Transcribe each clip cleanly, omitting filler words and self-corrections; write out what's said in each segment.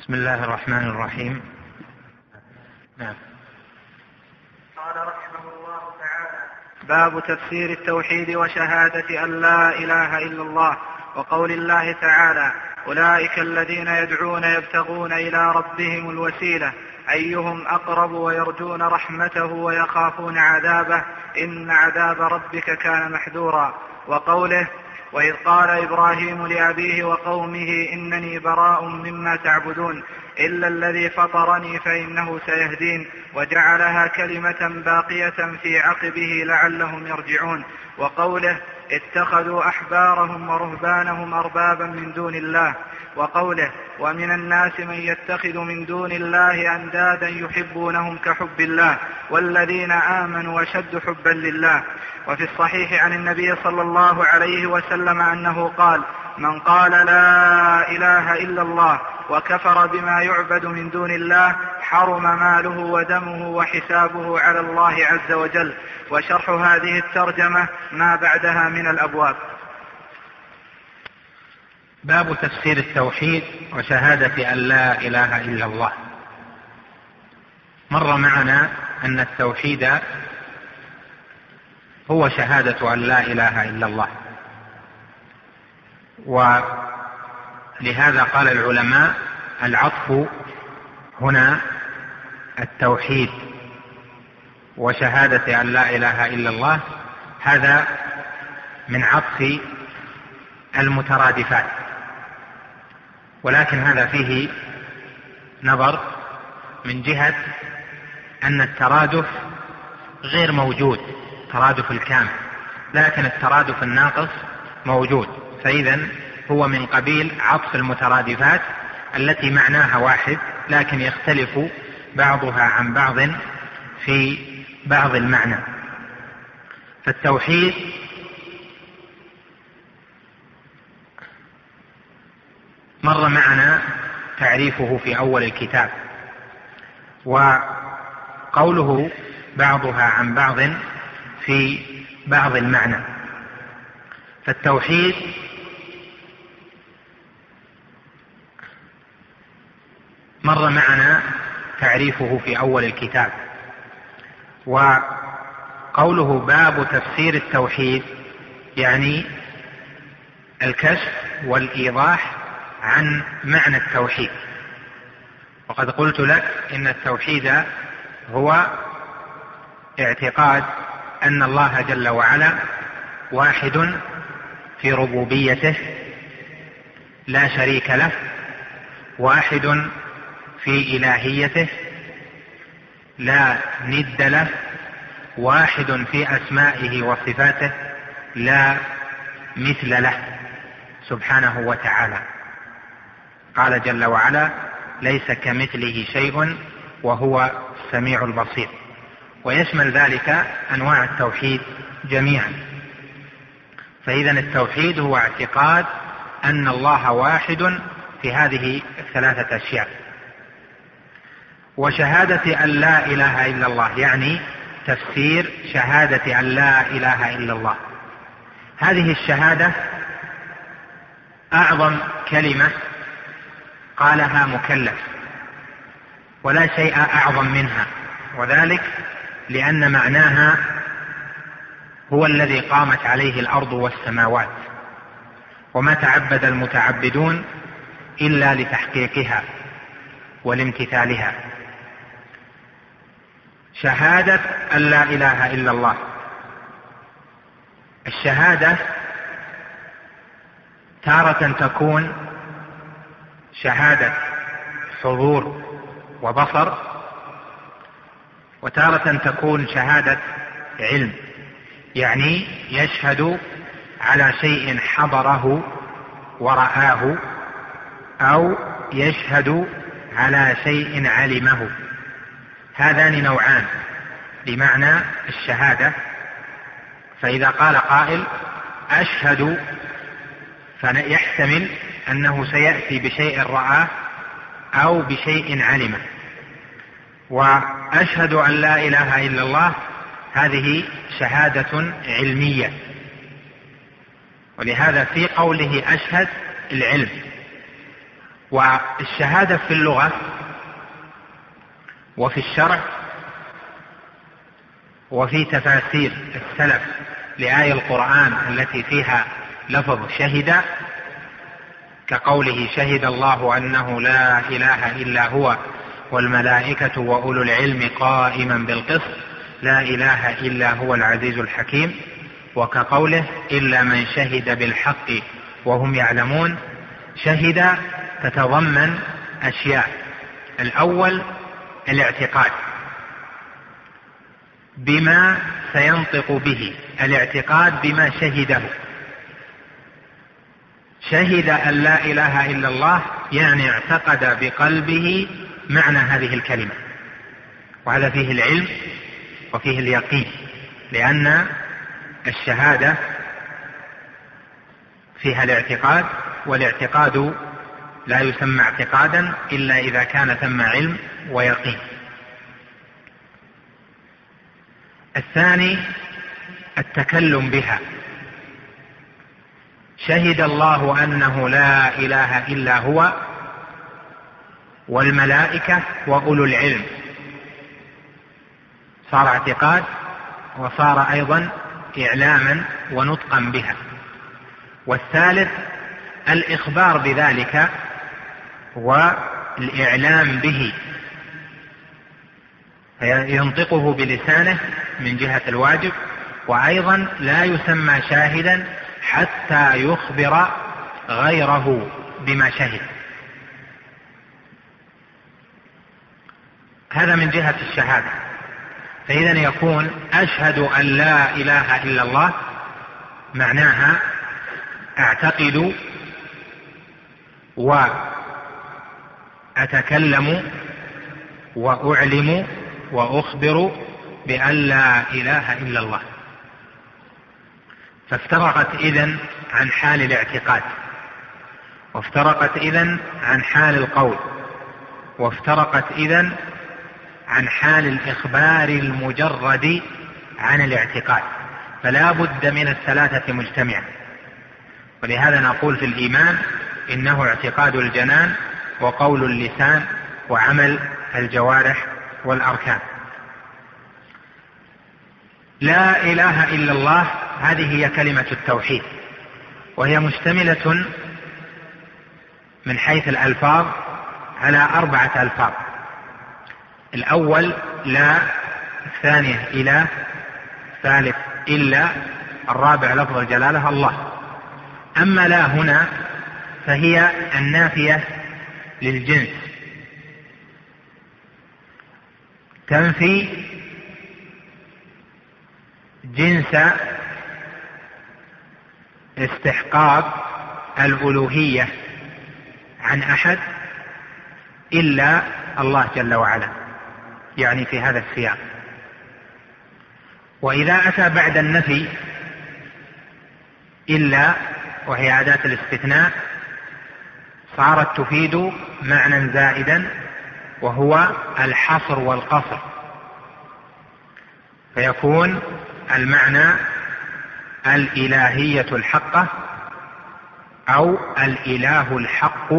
بسم الله الرحمن الرحيم. نعم. قال رحمه الله تعالى: باب تفسير التوحيد وشهادة أن لا إله إلا الله، وقول الله تعالى: أولئك الذين يدعون يبتغون إلى ربهم الوسيلة أيهم أقرب ويرجون رحمته ويخافون عذابه إن عذاب ربك كان محذورا. وقوله: وإذ قال إبراهيم لأبيه وقومه إنني براء مما تعبدون إلا الذي فطرني فإنه سيهدين وجعلها كلمة باقية في عقبه لعلهم يرجعون. وقوله: اتخذوا أحبارهم ورهبانهم أربابا من دون الله. وقوله: ومن الناس من يتخذ من دون الله أندادا يحبونهم كحب الله والذين آمنوا أشد حبا لله. وفي الصحيح عن النبي صلى الله عليه وسلم أنه قال: من قال لا إله إلا الله وكفر بما يعبد من دون الله حرم ماله ودمه وحسابه على الله عز وجل. وشرح هذه الترجمة ما بعدها من الأبواب. باب تفسير التوحيد وشهادة أن لا إله إلا الله. مر معنا أن التوحيد هو شهادة أن لا إله إلا الله، ولهذا قال العلماء: العطف هنا التوحيد وشهادة أن لا إله إلا الله، هذا من عطف المترادفات، ولكن هذا فيه نظر من جهة أن الترادف غير موجود، الترادف الكامل، لكن الترادف الناقص موجود، فإذا هو من قبيل عطف المترادفات التي معناها واحد لكن يختلف بعضها عن بعض في بعض المعنى. فالتوحيد مر معنا تعريفه في أول الكتاب، وقوله بعضها عن بعض في بعض المعنى. فالتوحيد مر معنا تعريفه في أول الكتاب، وقوله باب تفسير التوحيد يعني الكشف والإيضاح عن معنى التوحيد. وقد قلت لك إن التوحيد هو اعتقاد أن الله جل وعلا واحد في ربوبيته لا شريك له، واحد في إلهيته لا ند له، واحد في أسمائه وصفاته لا مثل له سبحانه وتعالى. قال جل وعلا: ليس كمثله شيء وهو السميع البصير. ويشمل ذلك أنواع التوحيد جميعا. فإذا التوحيد هو اعتقاد أن الله واحد في هذه الثلاثة أشياء. وشهادة أن لا إله إلا الله يعني تفسير شهادة أن لا إله إلا الله. هذه الشهادة أعظم كلمة قالها مكلف، ولا شيء أعظم منها، وذلك لأن معناها هو الذي قامت عليه الأرض والسماوات، وما تعبد المتعبدون إلا لتحقيقها ولامتثالها. شهادة أن لا إله إلا الله. الشهادة تارة تكون شهادة حضور وبصر، وتارة تكون شهادة علم، يعني يشهد على شيء حضره ورآه، أو يشهد على شيء علمه. هذان نوعان بمعنى الشهادة. فإذا قال قائل أشهد فيحتمل أنه سيأتي بشيء رآه أو بشيء علمه. وأشهد أن لا إله إلا الله هذه شهادة علمية، ولهذا في قوله أشهد العلم، والشهادة في اللغة وفي الشرع وفي تفاسير السلف لآية القرآن التي فيها لفظ شهد، كقوله شهد الله أنه لا إله إلا هو والملائكة وأولو العلم قائما بالقسط لا إله إلا هو العزيز الحكيم، وكقوله إلا من شهد بالحق وهم يعلمون. شهد تتضمن أشياء: الأول الاعتقاد بما سينطق به، الاعتقاد بما شهده. شهد أن لا إله إلا الله يعني اعتقد بقلبه معنى هذه الكلمة، وهذا فيه العلم وفيه اليقين، لأن الشهادة فيها الاعتقاد، والاعتقاد لا يسمى اعتقادا إلا إذا كان ثم علم ويقين. الثاني التكلم بها، شهد الله أنه لا إله إلا هو والملائكة وأولو العلم، صار اعتقاد وصار أيضا إعلاما ونطقا بها. والثالث الإخبار بذلك والإعلام به، ينطقه بلسانه من جهة الواجب، وأيضا لا يسمى شاهدا حتى يخبر غيره بما شهد. هذا من جهة الشهادة. فإذا يكون أشهد أن لا إله إلا الله معناها أعتقد وأتكلم وأعلم وأخبر بأن لا إله إلا الله. فافترقت إذن عن حال الاعتقاد، وافترقت إذن عن حال القول، وافترقت إذن عن حال الإخبار المجرد عن الاعتقاد، فلا بد من الثلاثة مجتمعة. ولهذا نقول في الإيمان إنه اعتقاد الجنان وقول اللسان وعمل الجوارح والأركان. لا إله إلا الله هذه هي كلمة التوحيد، وهي مشتملة من حيث الألفاظ على 4 ألفاظ: الأول لا، الثانية إله، الثالث إلا، الرابع لفظ الجلالة الله. أما لا هنا فهي النافية للجنس، تنفي جنس استحقاق الألوهية عن أحد إلا الله جل وعلا، يعني في هذا السياق. وإذا أتى بعد النفي إلا وهي أداة الاستثناء صارت تفيد معنى زائدا وهو الحصر والقصر، فيكون المعنى الإلهية الحقة أو الإله الحق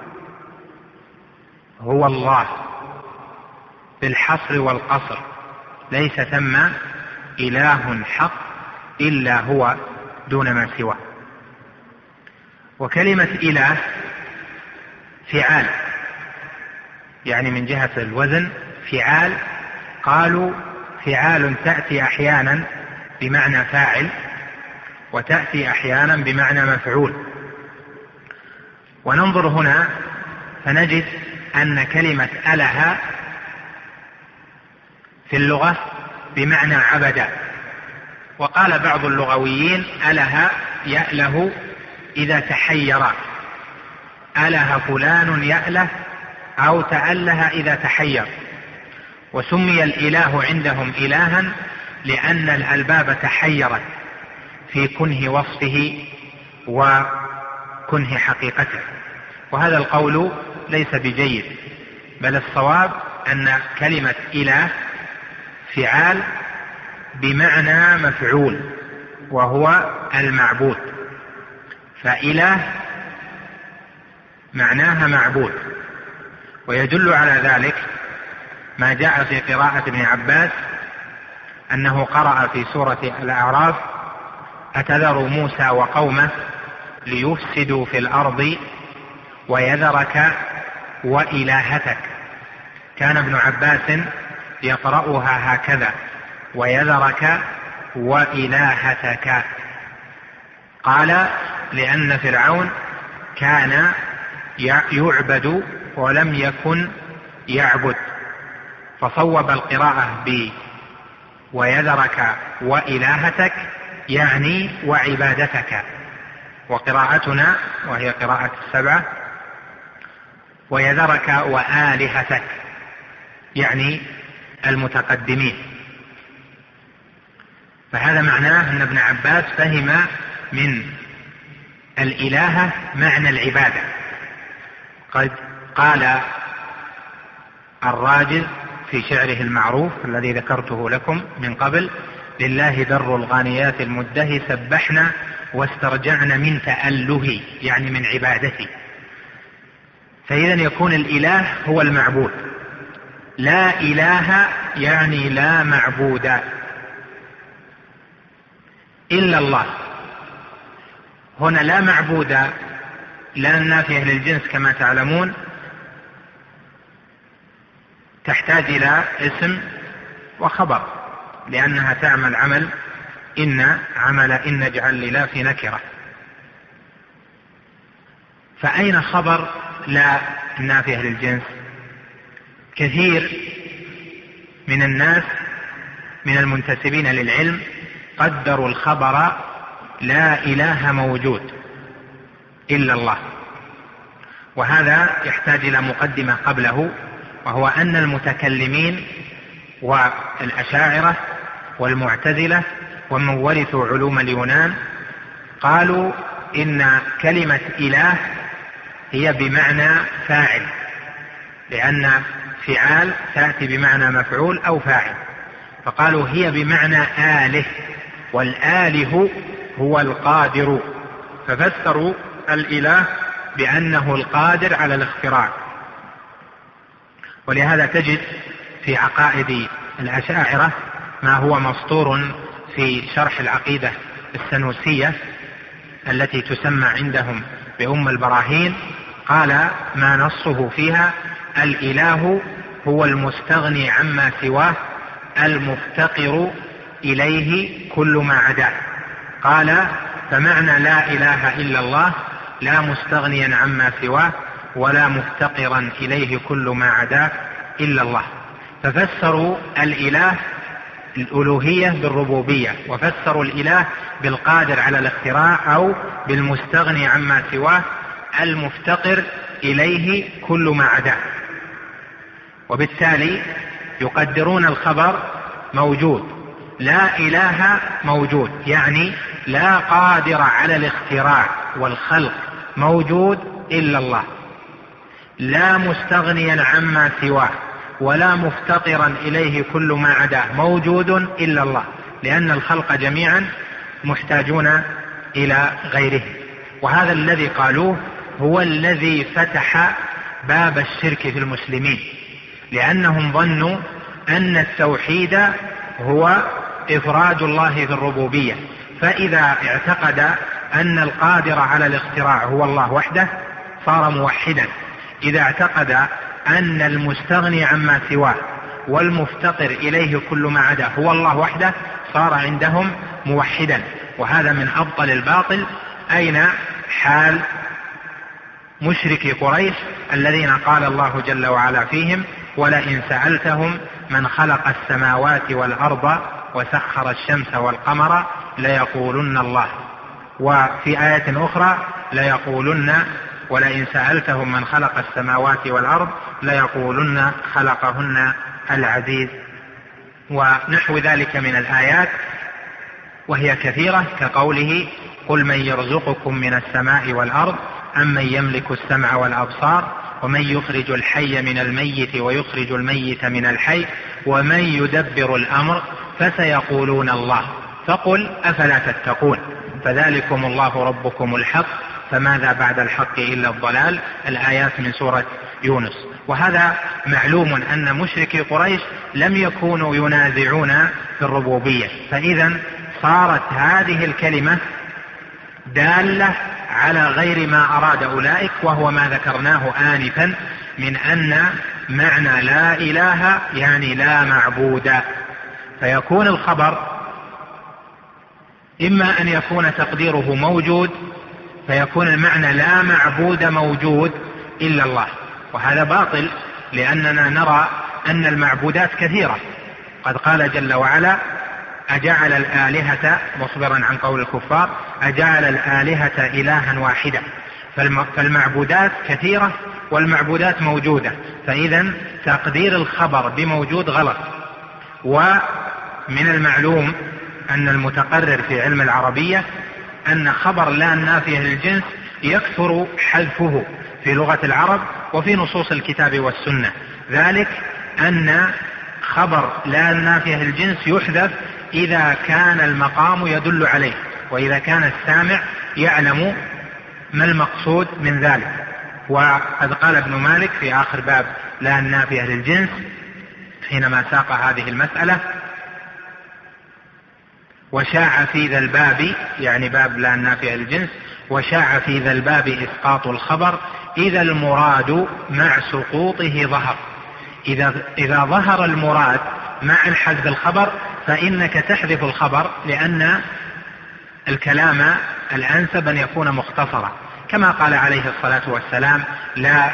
هو الله بالحصر والقصر، ليس ثم إله حق إلا هو دون ما سواه. وكلمة إله فعال، يعني من جهة الوزن فعال، قالوا فعال تأتي أحيانا بمعنى فاعل وتأتي أحيانا بمعنى مفعول. وننظر هنا فنجد أن كلمة أله في اللغة بمعنى عبد، وقال بعض اللغويين أله يأله إذا تحير، أله فلان يأله أو تأله إذا تحير. وسمي الإله عندهم إلها لأن الألباب تحيرت في كنه وصفه وكنه حقيقته، وهذا القول ليس بجيد، بل الصواب أن كلمة إله فعال بمعنى مفعول وهو المعبود. فإله معناها معبود. ويدل على ذلك ما جاء في قراءة ابن عباس أنه قرأ في سورة الأعراف: أتذر موسى وقومه ليفسدوا في الأرض ويذرك وإلهتك. كان ابن عباس يقرأها هكذا: ويذرك وإلهتك. قال: لأن فرعون كان يعبد ولم يكن يعبد، فصوب القراءة ويذرك وإلهتك يعني وعبادتك. وقراءتنا وهي قراءة السبعة: ويذرك وآلهتك يعني المتقدمين. فهذا معناه أن ابن عباس فهم من الإلهة معنى العبادة. قد قال الراجل في شعره المعروف الذي ذكرته لكم من قبل: لله در الغانيات المده سبحنا واسترجعنا من تأله، يعني من عبادته. فإذا يكون الإله هو المعبود. لا إله يعني لا معبود إلا الله. هنا لا معبود لا نافية للجنس كما تعلمون، تحتاج إلى اسم وخبر، لأنها تعمل عمل إن اجعل للا في نكرة. فأين خبر لا نافية للجنس؟ كثير من الناس من المنتسبين للعلم قدروا الخبر لا إله موجود إلا الله، وهذا يحتاج إلى مقدمة قبله، وهو أن المتكلمين والأشاعرة والمعتزلة ومن ورثوا علوم اليونان قالوا إن كلمة إله هي بمعنى فاعل، لأن فعال تأتي بمعنى مفعول أو فاعل، فقالوا هي بمعنى آله، والآله هو القادر، ففسروا الإله بأنه القادر على الاختراع. ولهذا تجد في عقائد الأشاعرة ما هو مسطور في شرح العقيدة السنوسية التي تسمى عندهم بأم البراهين. قال ما نصه فيها: الإله هو المستغني عما سواه المفتقر إليه كل ما عداه. قال: فمعنى لا إله إلا الله لا مستغنيا عما سواه ولا مفتقرا إليه كل ما عداه إلا الله. ففسروا الإله الألوهية بالربوبية، وفسروا الإله بالقادر على الاختراع أو بالمستغني عما سواه المفتقر إليه كل ما عداه. وبالتالي يقدرون الخبر موجود، لا إله موجود، يعني لا قادر على الاختراع والخلق موجود إلا الله، لا مستغنيا عما سواه ولا مفتقرا إليه كل ما عداه موجود إلا الله، لأن الخلق جميعا محتاجون إلى غيره. وهذا الذي قالوه هو الذي فتح باب الشرك في المسلمين، لأنهم ظنوا أن التوحيد هو إفراد الله في الربوبية، فإذا اعتقد أن القادر على الاختراع هو الله وحده صار موحدا، إذا اعتقد أن المستغني عما سواه والمفتقر إليه كل ما عدا هو الله وحده صار عندهم موحدا. وهذا من أبطل الباطل. أين حال مشركي قريش الذين قال الله جل وعلا فيهم: ولئن سألتهم من خلق السماوات والأرض وسخر الشمس والقمر ليقولن الله. وفي آية أخرى ليقولن ولئن سألتهم من خلق السماوات والأرض ليقولن خلقهن العزيز، ونحو ذلك من الآيات وهي كثيرة، كقوله: قل من يرزقكم من السماء والأرض أمن يملك السمع والأبصار ومن يخرج الحي من الميت ويخرج الميت من الحي ومن يدبر الأمر فسيقولون الله فقل أفلا تتقون فذلكم الله ربكم الحق فماذا بعد الحق إلا الضلال، الآيات من سورة يونس. وهذا معلوم أن مشركي قريش لم يكونوا ينازعون في الربوبية، فإذا صارت هذه الكلمة دالة على غير ما أراد أولئك، وهو ما ذكرناه آنفا من أن معنى لا إله يعني لا معبود، فيكون الخبر إما أن يكون تقديره موجود فيكون المعنى لا معبود موجود إلا الله، وهذا باطل لأننا نرى أن المعبودات كثيرة. قد قال جل وعلا أجعل الآلهة، مخبرا عن قول الكفار، أجعل الآلهة إلها واحدا، فالمعبودات كثيرة والمعبودات موجودة، فإذا تقدير الخبر بموجود غلط. ومن المعلوم أن المتقرر في علم العربية أن خبر لا النافية للجنس يكثر حذفه في لغة العرب وفي نصوص الكتاب والسنة، ذلك أن خبر لا النافية للجنس يحذف إذا كان المقام يدل عليه، وإذا كان السامع يعلم ما المقصود من ذلك. وقد قال ابن مالك في آخر باب لا النافية للجنس حينما ساق هذه المسألة: وشاع في ذا الباب، يعني باب لا النافية للجنس، وشاع في ذا الباب إسقاط الخبر إذا المراد مع سقوطه ظهر. إذا ظهر المراد مع الحذف الخبر فإنك تحذف الخبر، لأن الكلام الأنسب أن يكون مختصرا، كما قال عليه الصلاة والسلام: لا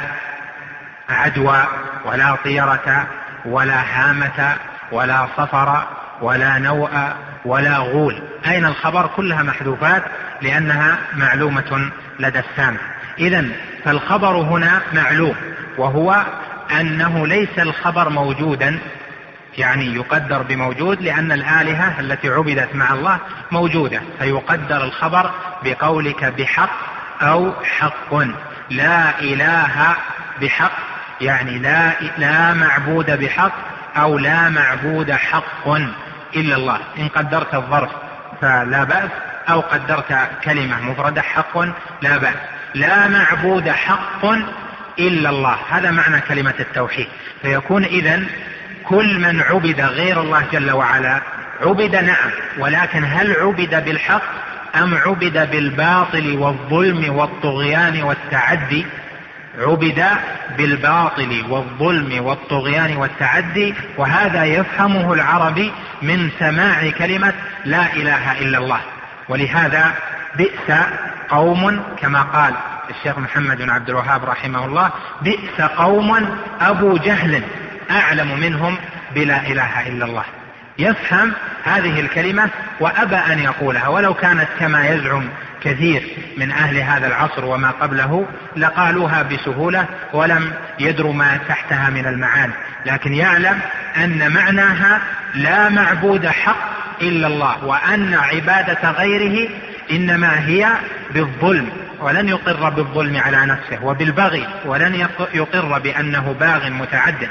عدوى ولا طيرة ولا هامة ولا صفر ولا نوء ولا غول. أين الخبر؟ كلها محذوفات لأنها معلومة لدى السامع. إذن فالخبر هنا معلوم، وهو أنه ليس الخبر موجودا، يعني يقدر بموجود، لأن الآلهة التي عبدت مع الله موجودة، فيقدر الخبر بقولك بحق أو حق. لا إله بحق يعني لا معبود بحق أو لا معبود حق إلا الله. إن قدرت الظرف فلا بأس، أو قدرت كلمة مفردة حق لا بأس. لا معبود حق إلا الله، هذا معنى كلمة التوحيد. فيكون إذن كل من عبد غير الله جل وعلا عبد، نعم، ولكن هل عبد بالحق أم عبد بالباطل والظلم والطغيان والتعدي؟ عبد بالباطل والظلم والطغيان والتعدي، وهذا يفهمه العربي من سماع كلمة لا إله إلا الله. ولهذا بئس قوم، كما قال الشيخ محمد بن عبد الوهاب رحمه الله: بئس قوم أبو جهل أعلم منهم بلا إله إلا الله. يفهم هذه الكلمة وأبى أن يقولها، ولو كانت كما يزعم كثير من أهل هذا العصر وما قبله لقالوها بسهولة ولم يدروا ما تحتها من المعاني، لكن يعلم أن معناها لا معبود حق إلا الله، وأن عبادة غيره إنما هي بالظلم، ولن يقر بالظلم على نفسه، وبالبغي، ولن يقر بأنه باغ متعد،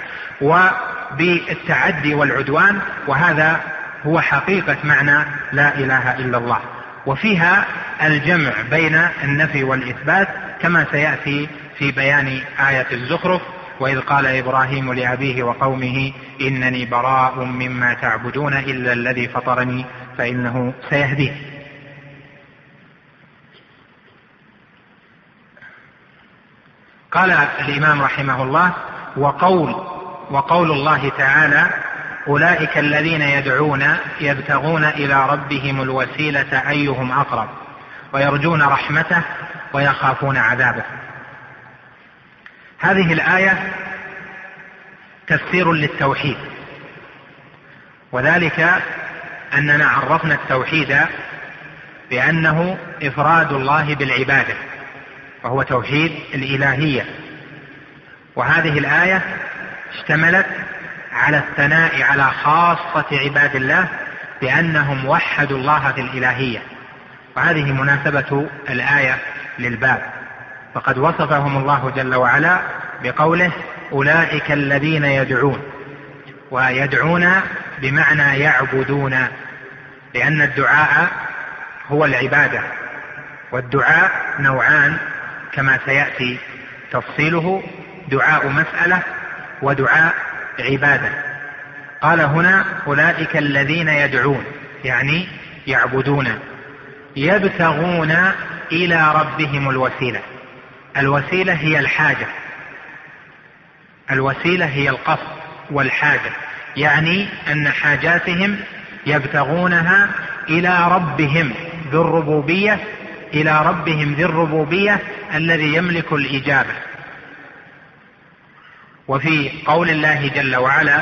وبالتعدي والعدوان. وهذا هو حقيقة معنى لا إله إلا الله. وفيها الجمع بين النفي والإثبات كما سيأتي في بيان آية الزخرف: وإذ قال إبراهيم لأبيه وقومه إنني براء مما تعبدون إلا الذي فطرني فإنه سيهدين. قال الإمام رحمه الله: وقول الله تعالى: أولئك الذين يدعون يبتغون إلى ربهم الوسيلة أيهم أقرب ويرجون رحمته ويخافون عذابه. هذه الآية تفسير للتوحيد، وذلك أننا عرفنا التوحيد بأنه إفراد الله بالعبادة، وهو توحيد الإلهية. وهذه الآية اشتملت على الثناء على خاصة عباد الله بأنهم وحدوا الله في الإلهية، وهذه مناسبة الآية للباب. فقد وصفهم الله جل وعلا بقوله: أولئك الذين يدعون، ويدعون بمعنى يعبدون، لأن الدعاء هو العبادة، والدعاء نوعان كما سيأتي تفصيله: دعاء مسألة ودعاء عبادة. قال هنا: أولئك الذين يدعون، يعني يعبدون، يبتغون إلى ربهم الوسيلة. الوسيلة هي الحاجة، الوسيلة هي القصد والحاجة، يعني أن حاجاتهم يبتغونها إلى ربهم ذي الربوبية، إلى ربهم ذي الربوبية الذي يملك الإجابة. وفي قول الله جل وعلا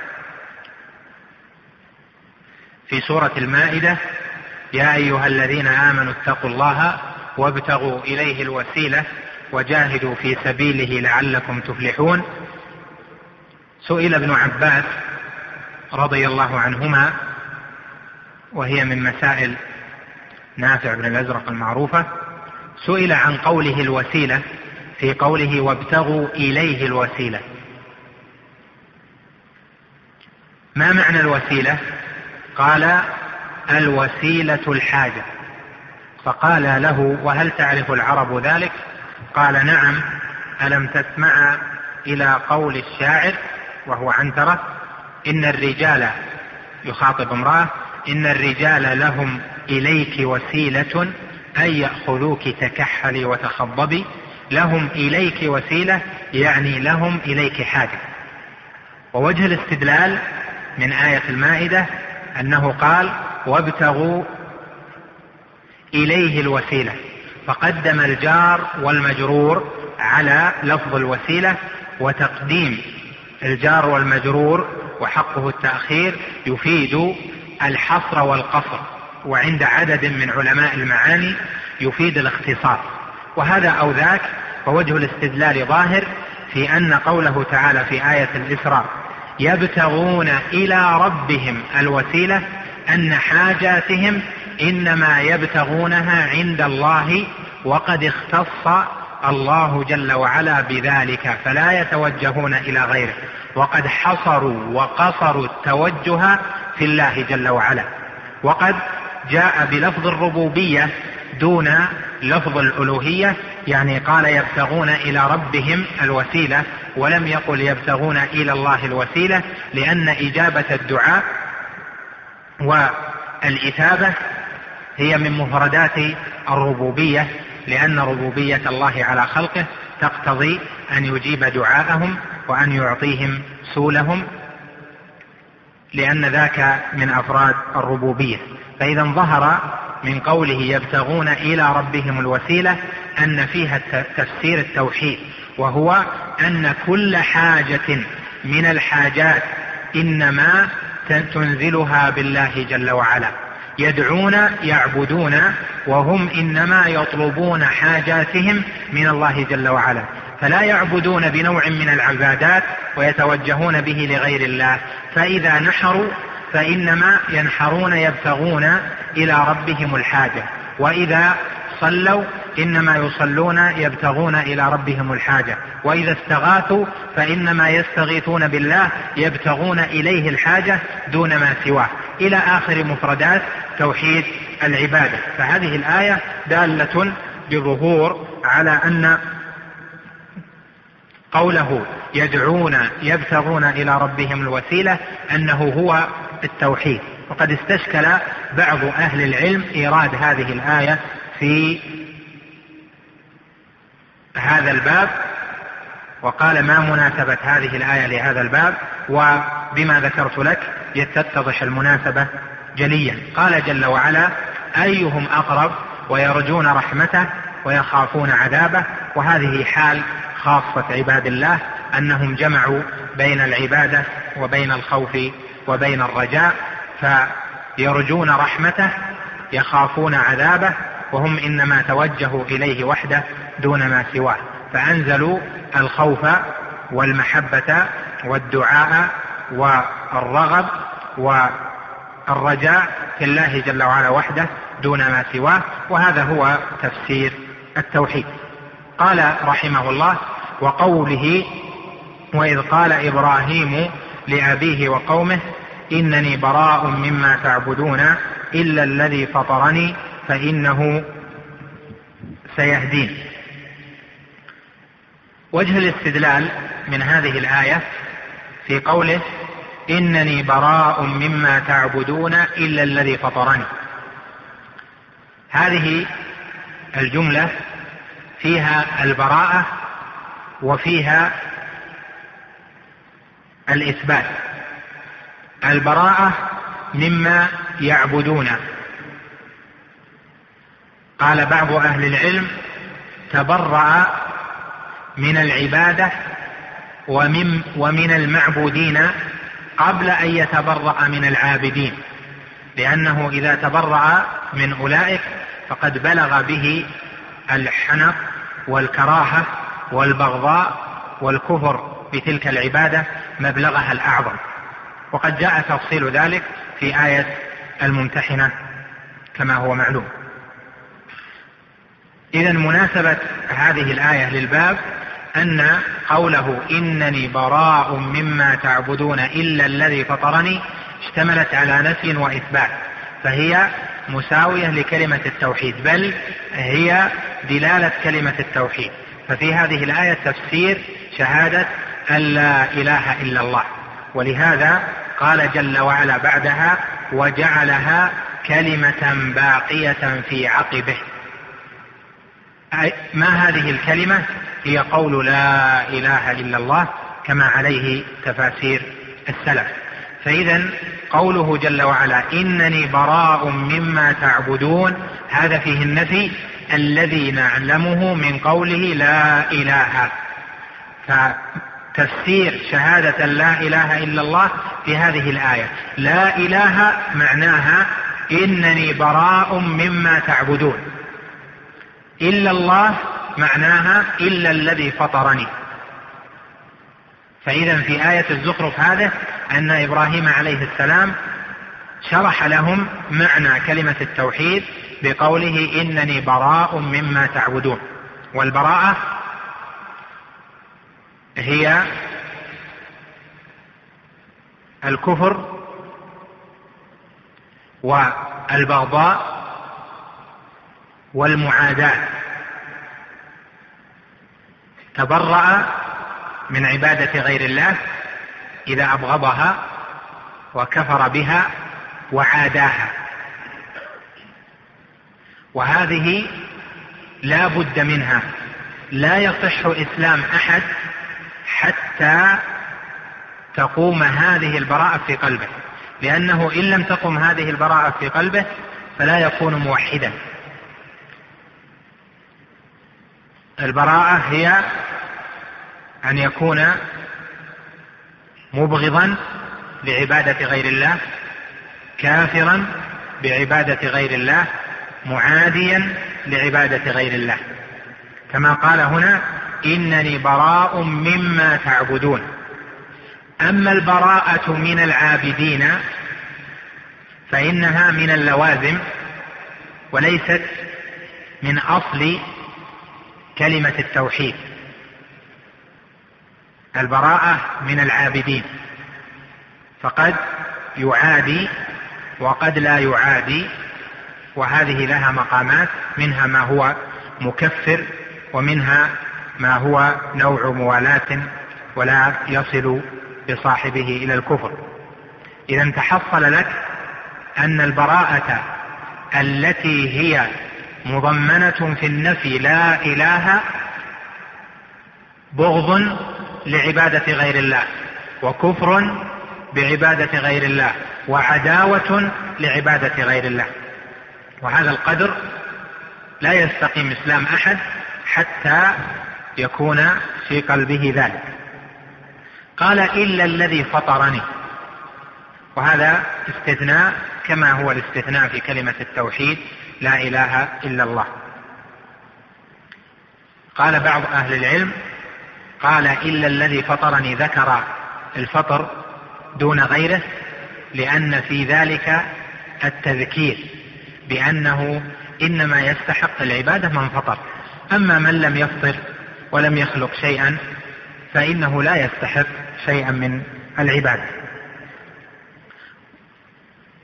في سورة المائدة: يا أيها الذين آمنوا اتقوا الله وابتغوا إليه الوسيلة وجاهدوا في سبيله لعلكم تفلحون. سئل ابن عباس رضي الله عنهما، وهي من مسائل نافع بن الأزرق المعروفة، سئل عن قوله الوسيلة في قوله وابتغوا إليه الوسيلة، ما معنى الوسيلة؟ قال: الوسيلة الحاجة. فقال له: وهل تعرف العرب ذلك؟ قال: نعم. ألم تسمع إلى قول الشاعر وهو عنترة: إن الرجال، يخاطب امرأة، إن الرجال لهم إليك وسيلة أن يأخذوك تكحلي وتخضبي. لهم إليك وسيلة يعني لهم إليك حاجة. ووجه الاستدلال من آية المائدة أنه قال: وابتغوا إليه الوسيلة، فقدم الجار والمجرور على لفظ الوسيلة، وتقديم الجار والمجرور وحقه التأخير يفيد الحصر والقصر، وعند عدد من علماء المعاني يفيد الاختصاص. وهذا أو ذاك، فوجه الاستدلال ظاهر في أن قوله تعالى في آية الإسراء: يبتغون إلى ربهم الوسيلة، أن حاجاتهم إنما يبتغونها عند الله، وقد اختص الله جل وعلا بذلك، فلا يتوجهون إلى غيره، وقد حصروا وقصروا التوجه في الله جل وعلا. وقد جاء بلفظ الربوبية دون لفظ الألوهية، يعني قال يبتغون إلى ربهم الوسيلة، ولم يقل يبتغون إلى الله الوسيلة، لأن إجابة الدعاء والإثابة هي من مفردات الربوبية، لأن ربوبية الله على خلقه تقتضي أن يجيب دعاءهم وأن يعطيهم سؤلهم، لأن ذاك من أفراد الربوبية. فإذا ظهر من قوله يبتغون إلى ربهم الوسيلة أن فيها تفسير التوحيد، وهو أن كل حاجة من الحاجات إنما تنزلها بالله جل وعلا. يدعون يعبدون وهم إنما يطلبون حاجاتهم من الله جل وعلا، فلا يعبدون بنوع من العبادات ويتوجهون به لغير الله. فإذا نحروا فإنما ينحرون يبتغون إلى ربهم الحاجة، وإذا صلوا إنما يصلون يبتغون إلى ربهم الحاجة، وإذا استغاثوا فإنما يستغيثون بالله يبتغون إليه الحاجة دون ما سواه، إلى آخر مفردات توحيد العبادة. فهذه الآية دالة بظهور على أن قوله يدعون يبتغون إلى ربهم الوسيلة أنه هو التوحيد. وقد استشكل بعض أهل العلم إيراد هذه الآية في هذا الباب، وقال ما مناسبة هذه الآية لهذا الباب، وبما ذكرت لك يتتضح المناسبة جليا. قال جل وعلا أيهم أقرب ويرجون رحمته ويخافون عذابه. وهذه حال خاصة عباد الله، أنهم جمعوا بين العبادة وبين الخوف وبين الرجاء، فيرجون رحمته يخافون عذابه، وهم إنما توجهوا إليه وحده دون ما سواه، فأنزلوا الخوف والمحبة والدعاء والرغب والرجاء في الله جل وعلا وحده دون ما سواه. وهذا هو تفسير التوحيد. قال رحمه الله: وقوله وإذ قال إبراهيم لأبيه وقومه إنني براء مما تعبدون إلا الذي فطرني فإنه سيهدين. وجه الاستدلال من هذه الآية في قوله إنني براء مما تعبدون إلا الذي فطرني. هذه الجملة فيها البراءة وفيها الإثبات. البراءة مما يعبدون. قال بعض أهل العلم تبرأ من العبادة ومن المعبودين قبل أن يتبرأ من العابدين، لأنه إذا تبرأ من أولئك فقد بلغ به الحنق والكراهة والبغضاء والكفر بتلك العبادة مبلغها الأعظم، وقد جاء تفصيل ذلك في آية الممتحنة كما هو معلوم. إذن مناسبة هذه الآية للباب أن قوله إنني براء مما تعبدون إلا الذي فطرني اشتملت على نفي وإثبات، فهي مساوية لكلمة التوحيد، بل هي دلالة كلمة التوحيد. ففي هذه الآية تفسير شهادة أن لا إله إلا الله، ولهذا قال جل وعلا بعدها وجعلها كلمة باقية في عقبه. ما هذه الكلمة؟ هي قول لا إله إلا الله كما عليه تفاسير السلف. فإذا قوله جل وعلا إنني براء مما تعبدون هذا فيه النفي الذي نعلمه من قوله لا إله. فتفسير شهادة لا إله إلا الله في هذه الآية لا إله معناها إنني براء مما تعبدون، إلا الله معناها إلا الذي فطرني. فإذا في آية الزخرف هذا أن إبراهيم عليه السلام شرح لهم معنى كلمة التوحيد بقوله إنني براء مما تعبدون. والبراءة هي الكفر والبغضاء والمعاداة. تبرأ من عبادة غير الله إذا أبغضها وكفر بها وعاداها، وهذه لا بد منها. لا يصح إسلام أحد حتى تقوم هذه البراءة في قلبه، لأنه إن لم تقم هذه البراءة في قلبه فلا يكون موحدا. البراءة هي أن يكون مبغضا لعبادة غير الله، كافرا بعبادة غير الله، معاديا لعبادة غير الله، كما قال هنا إنني براء مما تعبدون. أما البراءة من العابدين فإنها من اللوازم وليست من أصل كلمة التوحيد. البراءة من العابدين، فقد يعادي وقد لا يعادي، وهذه لها مقامات، منها ما هو مكفر ومنها ما هو نوع موالاة ولا يصل بصاحبه إلى الكفر. إذا تحصل لك أن البراءة التي هي مضمنة في النفي لا إله بغض لعبادة غير الله، وكفر بعبادة غير الله، وعداوة لعبادة غير الله. وهذا القدر لا يستقيم إسلام أحد حتى يكون في قلبه ذلك. قال إلا الذي فطرني، وهذا استثناء كما هو الاستثناء في كلمة التوحيد لا إله إلا الله. قال بعض أهل العلم قال إلا الذي فطرني، ذكر الفطر دون غيره لأن في ذلك التذكير بأنه إنما يستحق العبادة من فطر، أما من لم يفطر ولم يخلق شيئا فإنه لا يستحق شيئا من العبادة.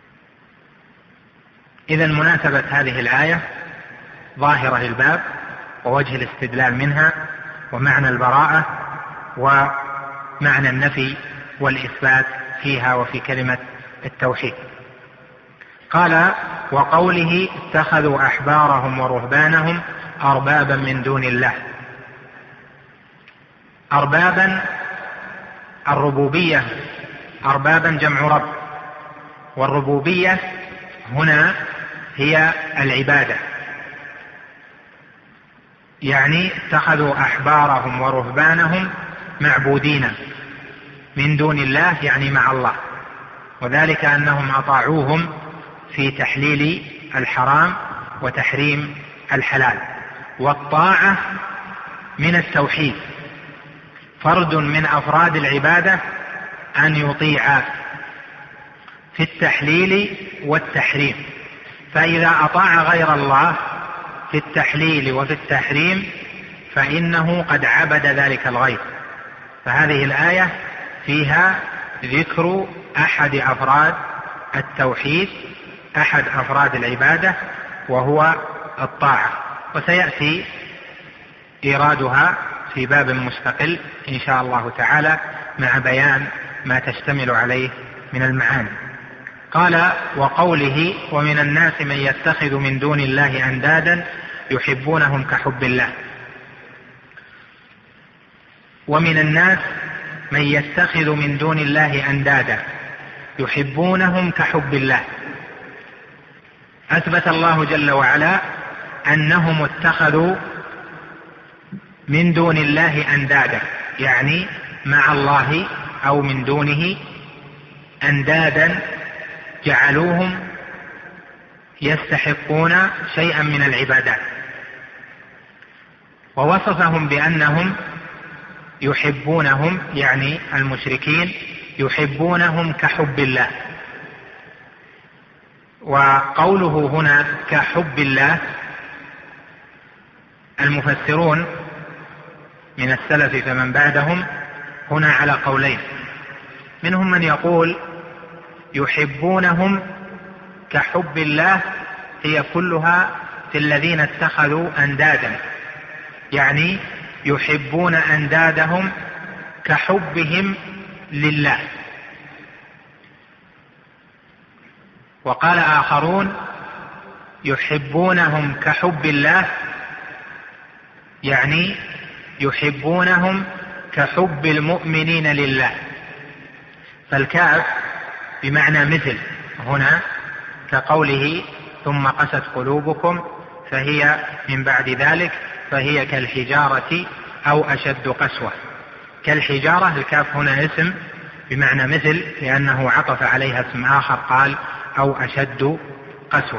إذن مناسبة هذه الآية ظاهرة الباب ووجه الاستدلال منها ومعنى البراءة ومعنى النفي والإثبات فيها وفي كلمة التوحيد. قال: وقوله اتخذوا أحبارهم ورهبانهم أربابا من دون الله. أربابا الربوبية، أربابا جمع رب، والربوبية هنا هي العبادة، يعني اتخذوا أحبارهم ورهبانهم معبودين من دون الله، يعني مع الله، وذلك أنهم أطاعوهم في تحليل الحرام وتحريم الحلال. والطاعة من التوحيد، فرد من أفراد العبادة أن يطيع في التحليل والتحريم، فإذا أطاع غير الله في التحليل وفي التحريم فإنه قد عبد ذلك الغير. فهذه الآية فيها ذكر أحد أفراد التوحيد، أحد أفراد العبادة، وهو الطاعة، وسيأتي إيرادها في باب مستقل إن شاء الله تعالى مع بيان ما تشتمل عليه من المعاني. قال: وقوله ومن الناس من يتخذ من دون الله أندادا يحبونهم كحب الله. ومن الناس من يتخذ من دون الله أندادا يحبونهم كحب الله. أثبت الله جل وعلا أنهم اتخذوا من دون الله أندادا، يعني مع الله أو من دونه أندادا جعلوهم يستحقون شيئا من العبادات، ووصفهم بأنهم يحبونهم، يعني المشركين يحبونهم كحب الله. وقوله هنا كحب الله، المفسرون من السلف فمن بعدهم هنا على قولين، منهم من يقول يحبونهم كحب الله هي كلها في الذين اتخذوا أندادا، يعني يحبون أندادهم كحبهم لله. وقال آخرون يحبونهم كحب الله، يعني يحبونهم كحب المؤمنين لله. فالكاف بمعنى مثل هنا، كقوله ثم قست قلوبكم فهي من بعد ذلك فهي كالحجارة أو أشد قسوة. كالحجارة، الكاف هنا اسم بمعنى مثل لأنه عطف عليها اسم آخر قال أو أشد قسوة.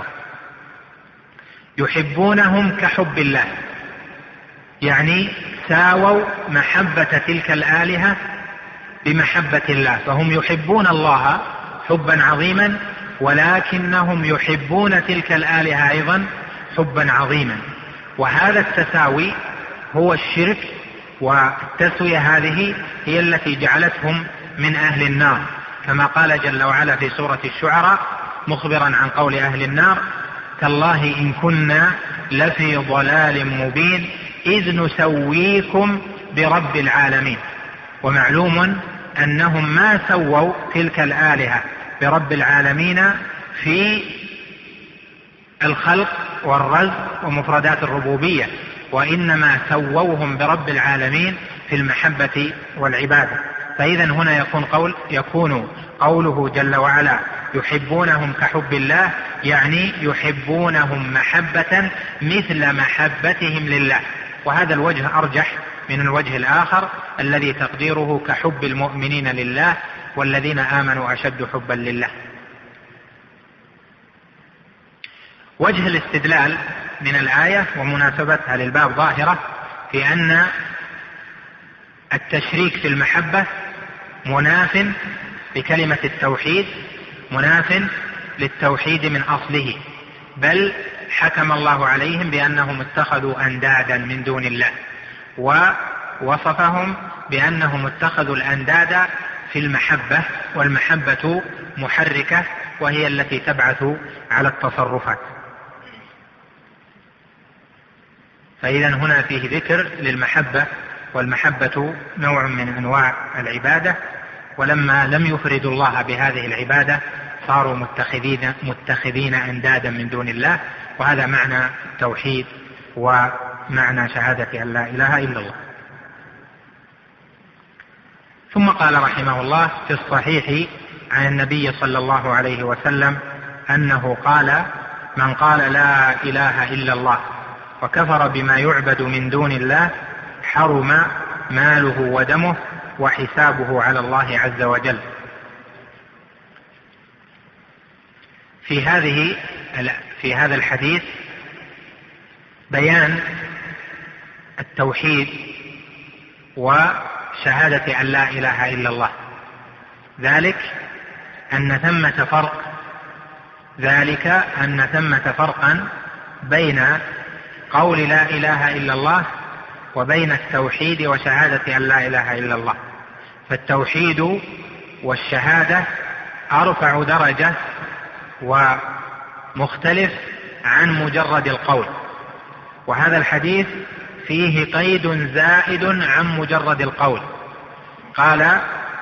يحبونهم كحب الله، يعني ساووا محبة تلك الآلهة بمحبة الله، فهم يحبون الله حبا عظيما ولكنهم يحبون تلك الآلهة أيضا حبا عظيما. وهذا التساوي هو الشرك، والتسوية هذه هي التي جعلتهم من أهل النار، كما قال جل وعلا في سورة الشعراء مخبرا عن قول أهل النار: تالله إن كنا لفي ضلال مبين إذ نسويكم برب العالمين. ومعلوم أنهم ما سووا تلك الآلهة برب العالمين في الخلق والرزق ومفردات الربوبية، وإنما سووهم برب العالمين في المحبة والعبادة. فإذا هنا يكون قوله جل وعلا يحبونهم كحب الله، يعني يحبونهم محبة مثل محبتهم لله. وهذا الوجه أرجح من الوجه الآخر الذي تقديره كحب المؤمنين لله والذين آمنوا أشد حبا لله. وجه الاستدلال من الآية ومناسبتها للباب ظاهرة في أن التشريك في المحبة مناف بكلمة التوحيد، مناف للتوحيد من أصله، بل حكم الله عليهم بأنهم اتخذوا أندادا من دون الله، ووصفهم بأنهم اتخذوا الأنداد في المحبة، والمحبة محركة وهي التي تبعث على التصرفات. فإذا هنا فيه ذكر للمحبة، والمحبة نوع من أنواع العبادة، ولما لم يفردوا الله بهذه العبادة صاروا متخذين أندادا من دون الله. وهذا معنى التوحيد ومعنى شهادة أن لا إله إلا الله. ثم قال رحمه الله: في الصحيح عن النبي صلى الله عليه وسلم أنه قال: من قال لا إله إلا الله وكفر بما يعبد من دون الله حرم ماله ودمه وحسابه على الله عز وجل. في هذا الحديث بيان التوحيد وشهادة أن لا إله إلا الله، ذلك أن ثمة فرقا بين قول لا إله إلا الله وبين التوحيد وشهادة أن لا إله إلا الله. فالتوحيد والشهادة أرفع درجة ومختلف عن مجرد القول، وهذا الحديث فيه قيد زائد عن مجرد القول. قال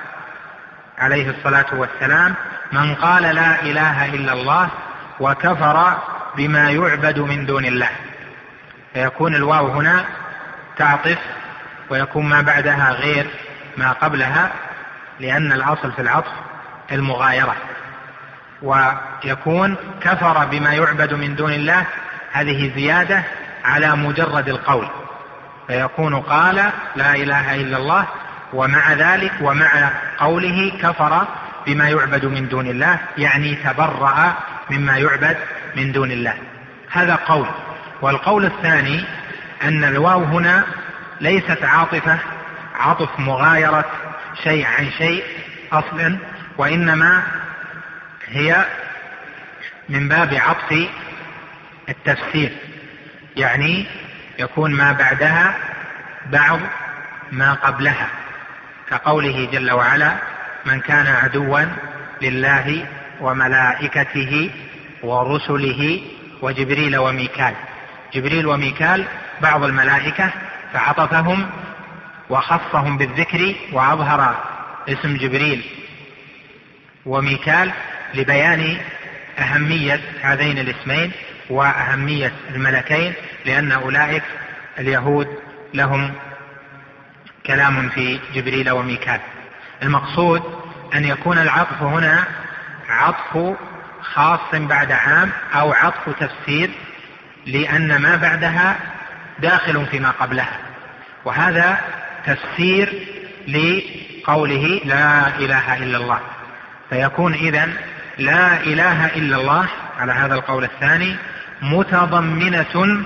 عليه الصلاة والسلام: من قال لا إله إلا الله وكفر بما يعبد من دون الله. فيكون الواو هنا تعطف، ويكون ما بعدها غير ما قبلها، لأن الأصل في العطف المغايرة. ويكون كفر بما يعبد من دون الله، هذه زيادة على مجرد القول، فيكون قال لا إله إلا الله ومع ذلك ومع قوله كفر بما يعبد من دون الله، يعني تبرأ مما يعبد من دون الله. هذا قول. والقول الثاني أن الواو هنا ليست عاطفة عطف مغايرة شيء عن شيء أصلا، وإنما هي من باب عطف التفسير، يعني يكون ما بعدها بعض ما قبلها، كقوله جل وعلا: من كان عدوا لله وملائكته ورسله وجبريل وميكال. جبريل وميكال بعض الملائكة، فعطفهم وخصهم بالذكر وأظهر اسم جبريل وميكال لبيان أهمية هذين الاسمين وأهمية الملكين، لأن أولئك اليهود لهم كلام في جبريل وميكال. المقصود أن يكون العطف هنا عطف خاص بعد عام أو عطف تفسير، لأن ما بعدها داخل فيما قبلها، وهذا تفسير لقوله لا إله إلا الله. فيكون إذن لا إله إلا الله على هذا القول الثاني متضمنة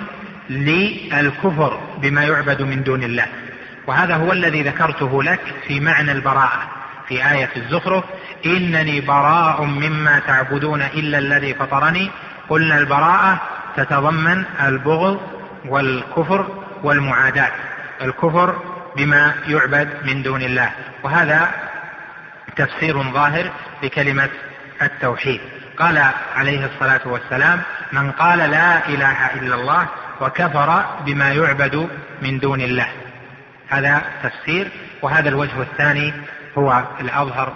للكفر بما يعبد من دون الله، وهذا هو الذي ذكرته لك في معنى البراءة في آية الزخرف: إنني براء مما تعبدون إلا الذي فطرني. قلنا البراءة تتضمن البغض والكفر والمعاداة، الكفر بما يعبد من دون الله، وهذا تفسير ظاهر لكلمة التوحيد. قال عليه الصلاة والسلام: من قال لا إله إلا الله وكفر بما يعبد من دون الله. هذا تفسير، وهذا الوجه الثاني هو الأظهر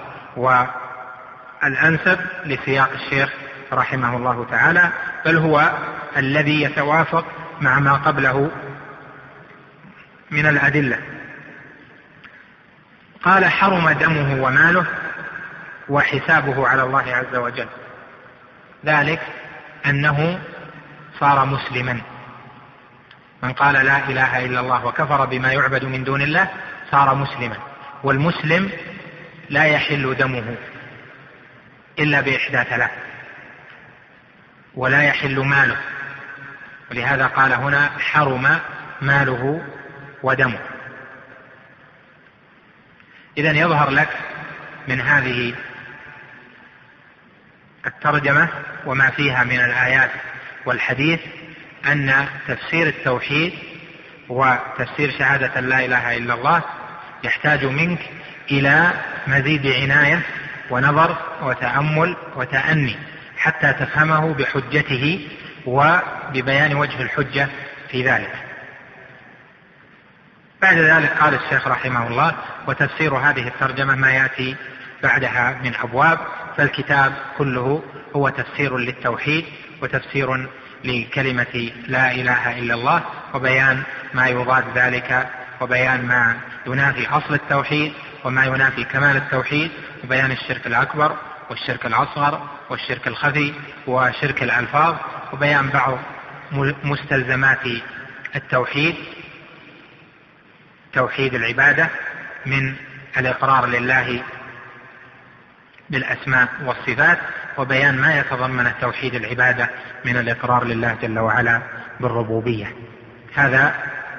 والأنسب لسياق الشيخ رحمه الله تعالى، بل هو الذي يتوافق مع ما قبله من الأدلة. قال: حرم دمه وماله وحسابه على الله عز وجل، ذلك أنه صار مسلما. من قال لا إله إلا الله وكفر بما يعبد من دون الله صار مسلما، والمسلم لا يحل دمه إلا بإحدى ثلاث، ولا يحل ماله، ولهذا قال هنا: حرم ماله ودمه. إذن يظهر لك من هذه الترجمة وما فيها من الآيات والحديث أن تفسير التوحيد وتفسير شهادة لا إله إلا الله يحتاج منك إلى مزيد عناية ونظر وتأمل وتأني حتى تفهمه بحجته وببيان وجه الحجة في ذلك. بعد ذلك قال الشيخ رحمه الله: وتفسير هذه الترجمة ما يأتي بعدها من أبواب، فالكتاب كله هو تفسير للتوحيد وتفسير لكلمة لا إله إلا الله، وبيان ما يضاد ذلك، وبيان ما ينافي أصل التوحيد وما ينافي كمال التوحيد، وبيان الشرك الأكبر والشرك الأصغر والشرك الخفي وشرك الألفاظ، وبيان بعض مستلزمات التوحيد، توحيد العبادة من الإقرار لله بالأسماء والصفات، وبيان ما يتضمن توحيد العبادة من الإقرار لله جل وعلا بالربوبية. هذا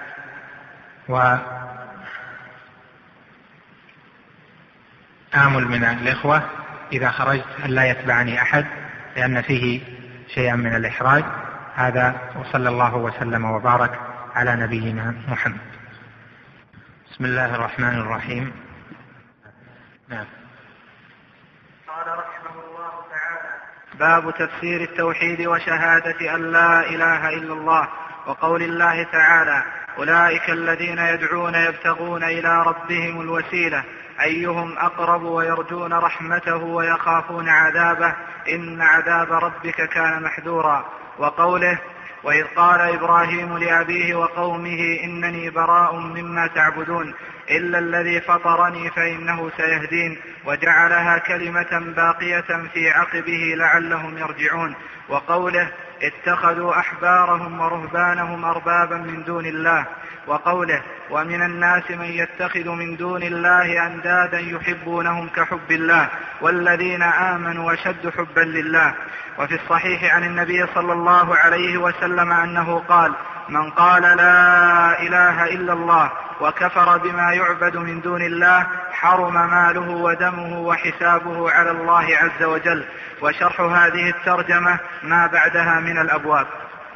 وآمل من الإخوة إذا خرجت أن لا يتبعني أحد لأن فيه شيئا من الإحراج. هذا، وصلى الله وسلم وبارك على نبينا محمد. بسم الله الرحمن الرحيم. نعم. قال رحمه الله تعالى: باب تفسير التوحيد وشهادة أن لا إله إلا الله، وقول الله تعالى: أولئك الذين يدعون يبتغون إلى ربهم الوسيلة أيهم أقرب ويرجون رحمته ويخافون عذابه إن عذاب ربك كان محذورا. وقوله: وإذ قال إبراهيم لأبيه وقومه إنني براء مما تعبدون إلا الذي فطرني فإنه سيهدين، وجعلها كلمة باقية في عقبه لعلهم يرجعون. وقوله: اتخذوا أحبارهم ورهبانهم أربابا من دون الله. وقوله: ومن الناس من يتخذ من دون الله أندادا يحبونهم كحب الله والذين آمنوا أشد حبا لله. وفي الصحيح عن النبي صلى الله عليه وسلم أنه قال: من قال لا إله إلا الله وكفر بما يعبد من دون الله حرم ماله ودمه وحسابه على الله عز وجل. وشرح هذه الترجمة ما بعدها من الأبواب.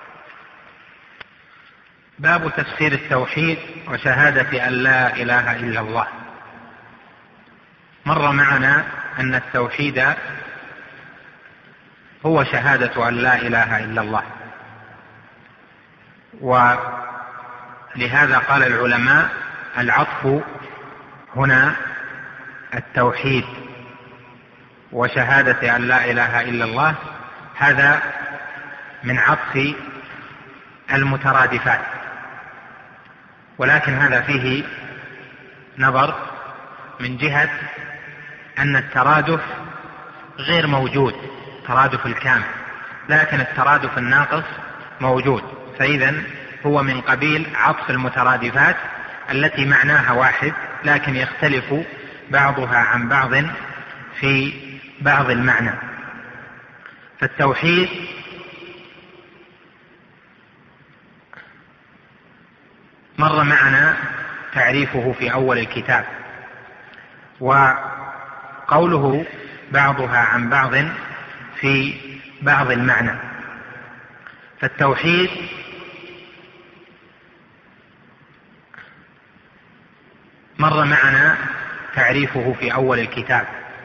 باب تفسير التوحيد وشهادة أن لا إله إلا الله. مر معنا أن التوحيد هو شهادة أن لا إله إلا الله، ولهذا قال العلماء: العطف هنا التوحيد وشهادة أن لا إله إلا الله، هذا من عطف المترادفات، ولكن هذا فيه نظر من جهة أن الترادف غير موجود، ترادف الكامل، لكن الترادف الناقص موجود، فإذا هو من قبيل عطف المترادفات التي معناها واحد لكن يختلف بعضها عن بعض في بعض المعنى. فالتوحيد مر معنا تعريفه في أول الكتاب، وقوله بعضها عن بعض في بعض المعنى. فالتوحيد مر معنا تعريفه في أول الكتاب،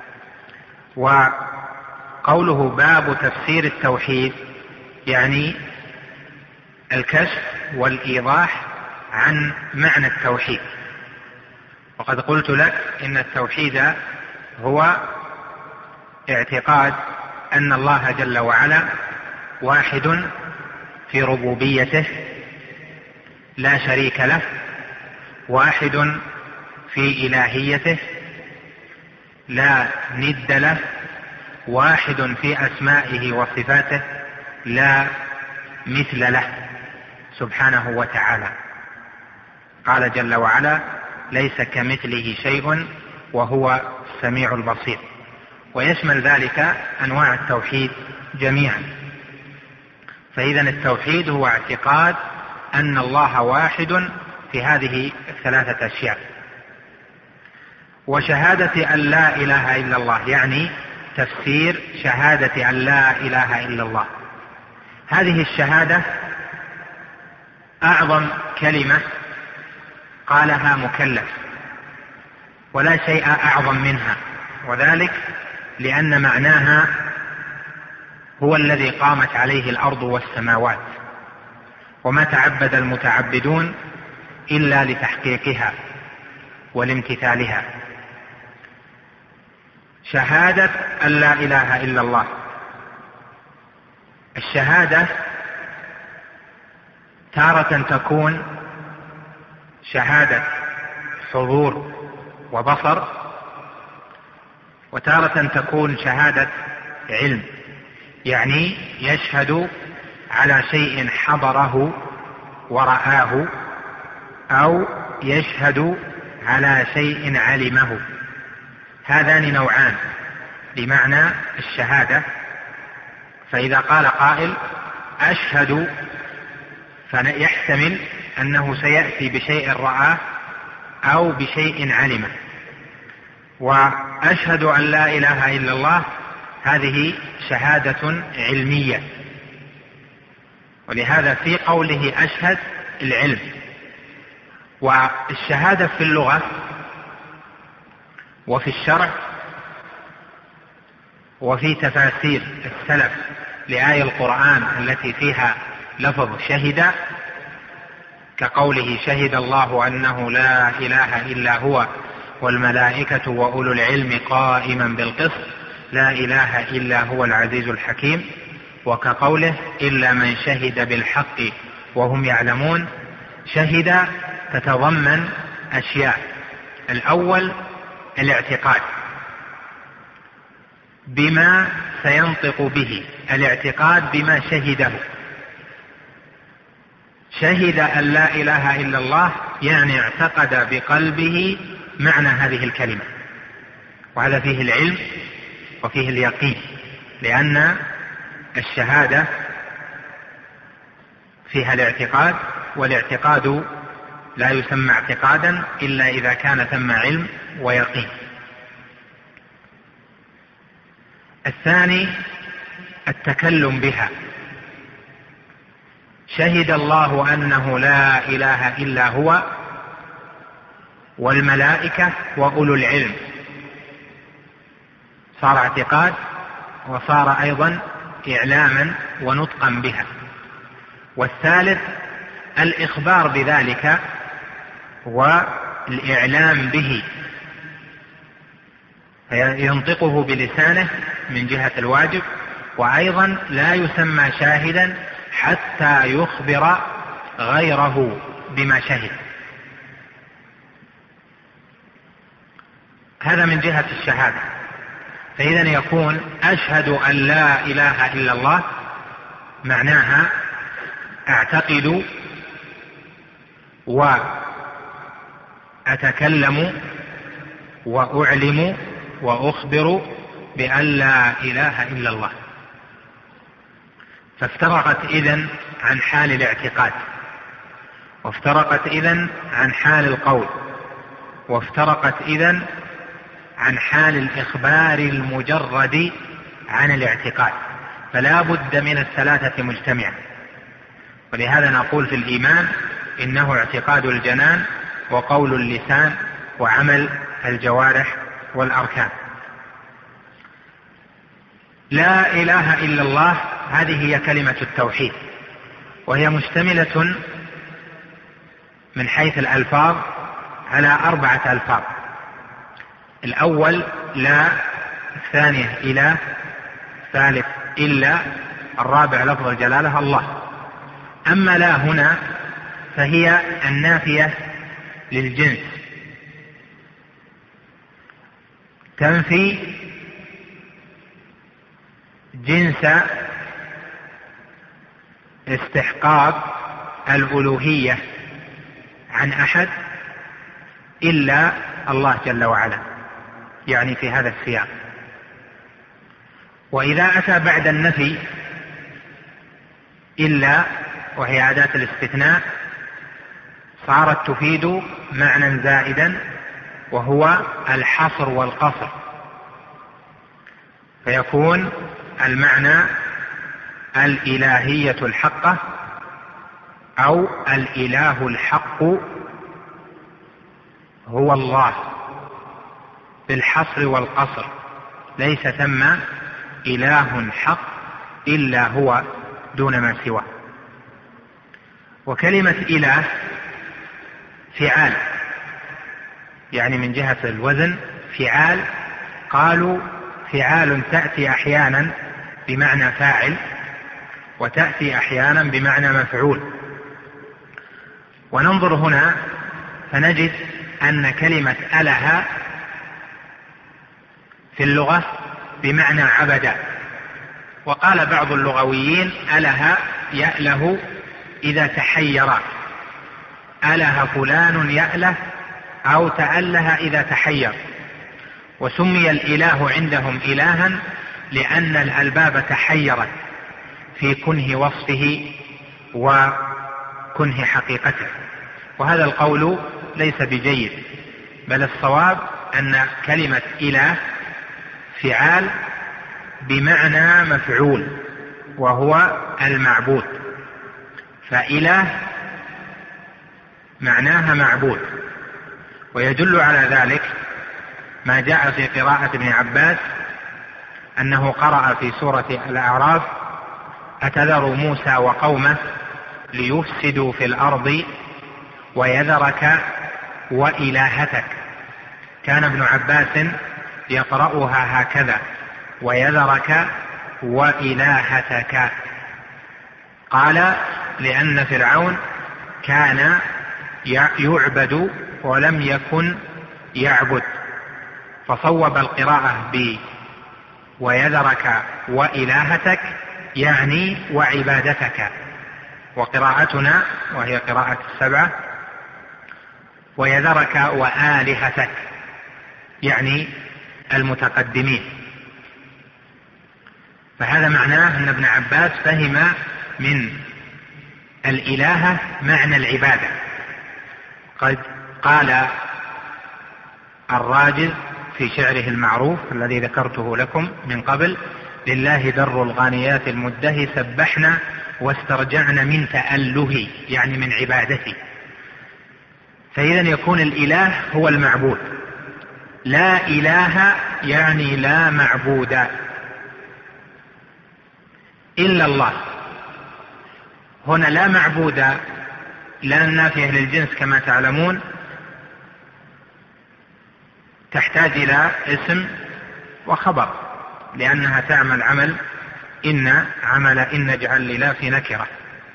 وقوله باب تفسير التوحيد يعني الكشف والإيضاح عن معنى التوحيد. وقد قلت لك إن التوحيد هو اعتقاد أن الله جل وعلا واحد في ربوبيته لا شريك له، واحد في إلهيته لا ند له، واحد في أسمائه وصفاته لا مثل له سبحانه وتعالى. قال جل وعلا: ليس كمثله شيء وهو السميع البصير. ويشمل ذلك أنواع التوحيد جميعا. فإذا التوحيد هو اعتقاد أن الله واحد في هذه الثلاثة أشياء. وشهادة أن لا إله إلا الله يعني تفسير شهادة أن لا إله إلا الله. هذه الشهادة أعظم كلمة قالها مكلف، ولا شيء أعظم منها، وذلك لأن معناها هو الذي قامت عليه الأرض والسماوات، وما تعبد المتعبدون إلا لتحقيقها ولامتثالها. شهادة أن لا إله إلا الله. الشهادة تارة تكون شهادة حضور وبصر، وتارة تكون شهادة علم، يعني يشهد على شيء حضره ورآه، أو يشهد على شيء علمه. هذان نوعان بمعنى الشهادة. فإذا قال قائل أشهد، فيحتمل أنه سيأتي بشيء رآه أو بشيء علمه. وأشهد أن لا إله إلا الله هذه شهادة علمية، ولهذا في قوله أشهد العلم. والشهادة في اللغة وفي الشرع وفي تفاسير السلف لآية القرآن التي فيها لفظ شهد، كقوله شهد الله أنه لا إله إلا هو والملائكة وأولو العلم قائما بالقسط لا إله إلا هو العزيز الحكيم، وكقوله إلا من شهد بالحق وهم يعلمون. شهد تتضمن أشياء: الأول الاعتقاد بما سينطق به، الاعتقاد بما شهده. شهد أن لا إله إلا الله يعني اعتقد بقلبه معنى هذه الكلمة، وهذا فيه العلم وفيه اليقين، لأن الشهادة فيها الاعتقاد، والاعتقاد لا يسمى اعتقادا إلا إذا كان ثم علم ويقين. الثاني التكلم بها. شهد الله أنه لا إله إلا هو والملائكة وأولو العلم، صار اعتقاد وصار أيضا إعلاما ونطقا بها. والثالث الإخبار بذلك والإعلام به، ينطقه بلسانه من جهة الواجب، وأيضا لا يسمى شاهدا حتى يخبر غيره بما شهد. هذا من جهة الشهادة. فإذا يكون أشهد أن لا إله إلا الله معناها أعتقد وأتكلم وأعلم وأخبر بأن لا إله إلا الله. فافترقت إذن عن حال الاعتقاد، وافترقت إذن عن حال القول، وافترقت إذن عن حال الإخبار المجرد عن الاعتقاد. فلا بد من الثلاثة مجتمعة. ولهذا نقول في الإيمان إنه اعتقاد الجنان وقول اللسان وعمل الجوارح والأركان. لا إله إلا الله هذه هي كلمة التوحيد، وهي مشتملة من حيث الألفاظ على 4 ألفاظ. الأول لا، الثانية إله، الثالث إلا، الرابع لفظ الجلالة الله. أما لا هنا فهي النافية للجنس، تنفي جنس استحقاق الألوهية عن أحد إلا الله جل وعلا، يعني في هذا السياق. وإذا أتى بعد النفي إلا، وهي أداة الاستثناء، صارت تفيد معنى زائدا وهو الحصر والقصر، فيكون المعنى الإلهية الحقة أو الإله الحق هو الله بالحصر والقصر، ليس ثم إله حق إلا هو دون ما سواه. وكلمة إله فعال، يعني من جهة الوزن فعال. قالوا فعال تأتي أحيانا بمعنى فاعل، وتأتي أحيانا بمعنى مفعول. وننظر هنا فنجد أن كلمة أله في اللغة بمعنى عبد. وقال بعض اللغويين أله يأله إذا تحير، أله فلان يأله أو تأله إذا تحير. وسمي الإله عندهم إلها لأن الألباب تحيرت في كنه وصفه وكنه حقيقته. وهذا القول ليس بجيد، بل الصواب أن كلمة إله فعال بمعنى مفعول، وهو المعبود. فإله معناها معبود. ويدل على ذلك ما جاء في قراءة ابن عباس أنه قرأ في سورة الأعراف: أتذر موسى وقومه ليفسدوا في الأرض ويذرك وإلهتك. كان ابن عباس يقرأها هكذا: ويذرك وإلهتك. قال: لأن فرعون كان يعبد ولم يكن يعبد، فصوب القراءة ويذرك وإلهتك يعني وعبادتك. وقراءتنا وهي قراءة السبعة: ويذرك وآلهتك يعني المتقدمين. فهذا معناه أن ابن عباس فهم من الإلهة معنى العبادة. قد قال الراجل في شعره المعروف الذي ذكرته لكم من قبل: لله در الغانيات المده سبحنا واسترجعنا من تأله، يعني من عبادته. فإذا يكون الإله هو المعبود. لا إله يعني لا معبود إلا الله. هنا لا معبود لا نافية للجنس كما تعلمون، تحتاج إلى اسم وخبر، لأنها تعمل عمل عمل إن اجعل لله في نكرة.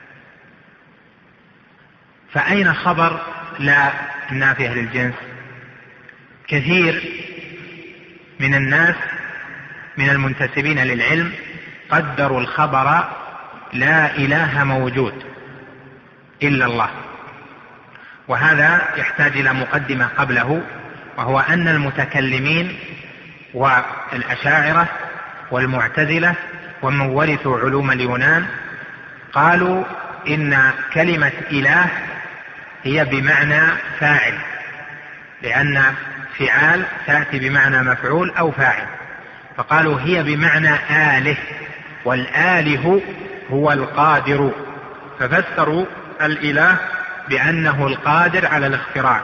فأين خبر لا نافية للجنس؟ كثير من الناس من المنتسبين للعلم قدروا الخبر لا إله موجود إلا الله، وهذا يحتاج إلى مقدمة قبله، وهو أن المتكلمين والأشاعرة والمعتزلة ومن ورثوا علوم اليونان قالوا إن كلمة إله هي بمعنى فاعل، لأن فعال تأتي بمعنى مفعول أو فاعل، فقالوا هي بمعنى آله، والآله هو القادر، ففسروا الإله بأنه القادر على الاختراع.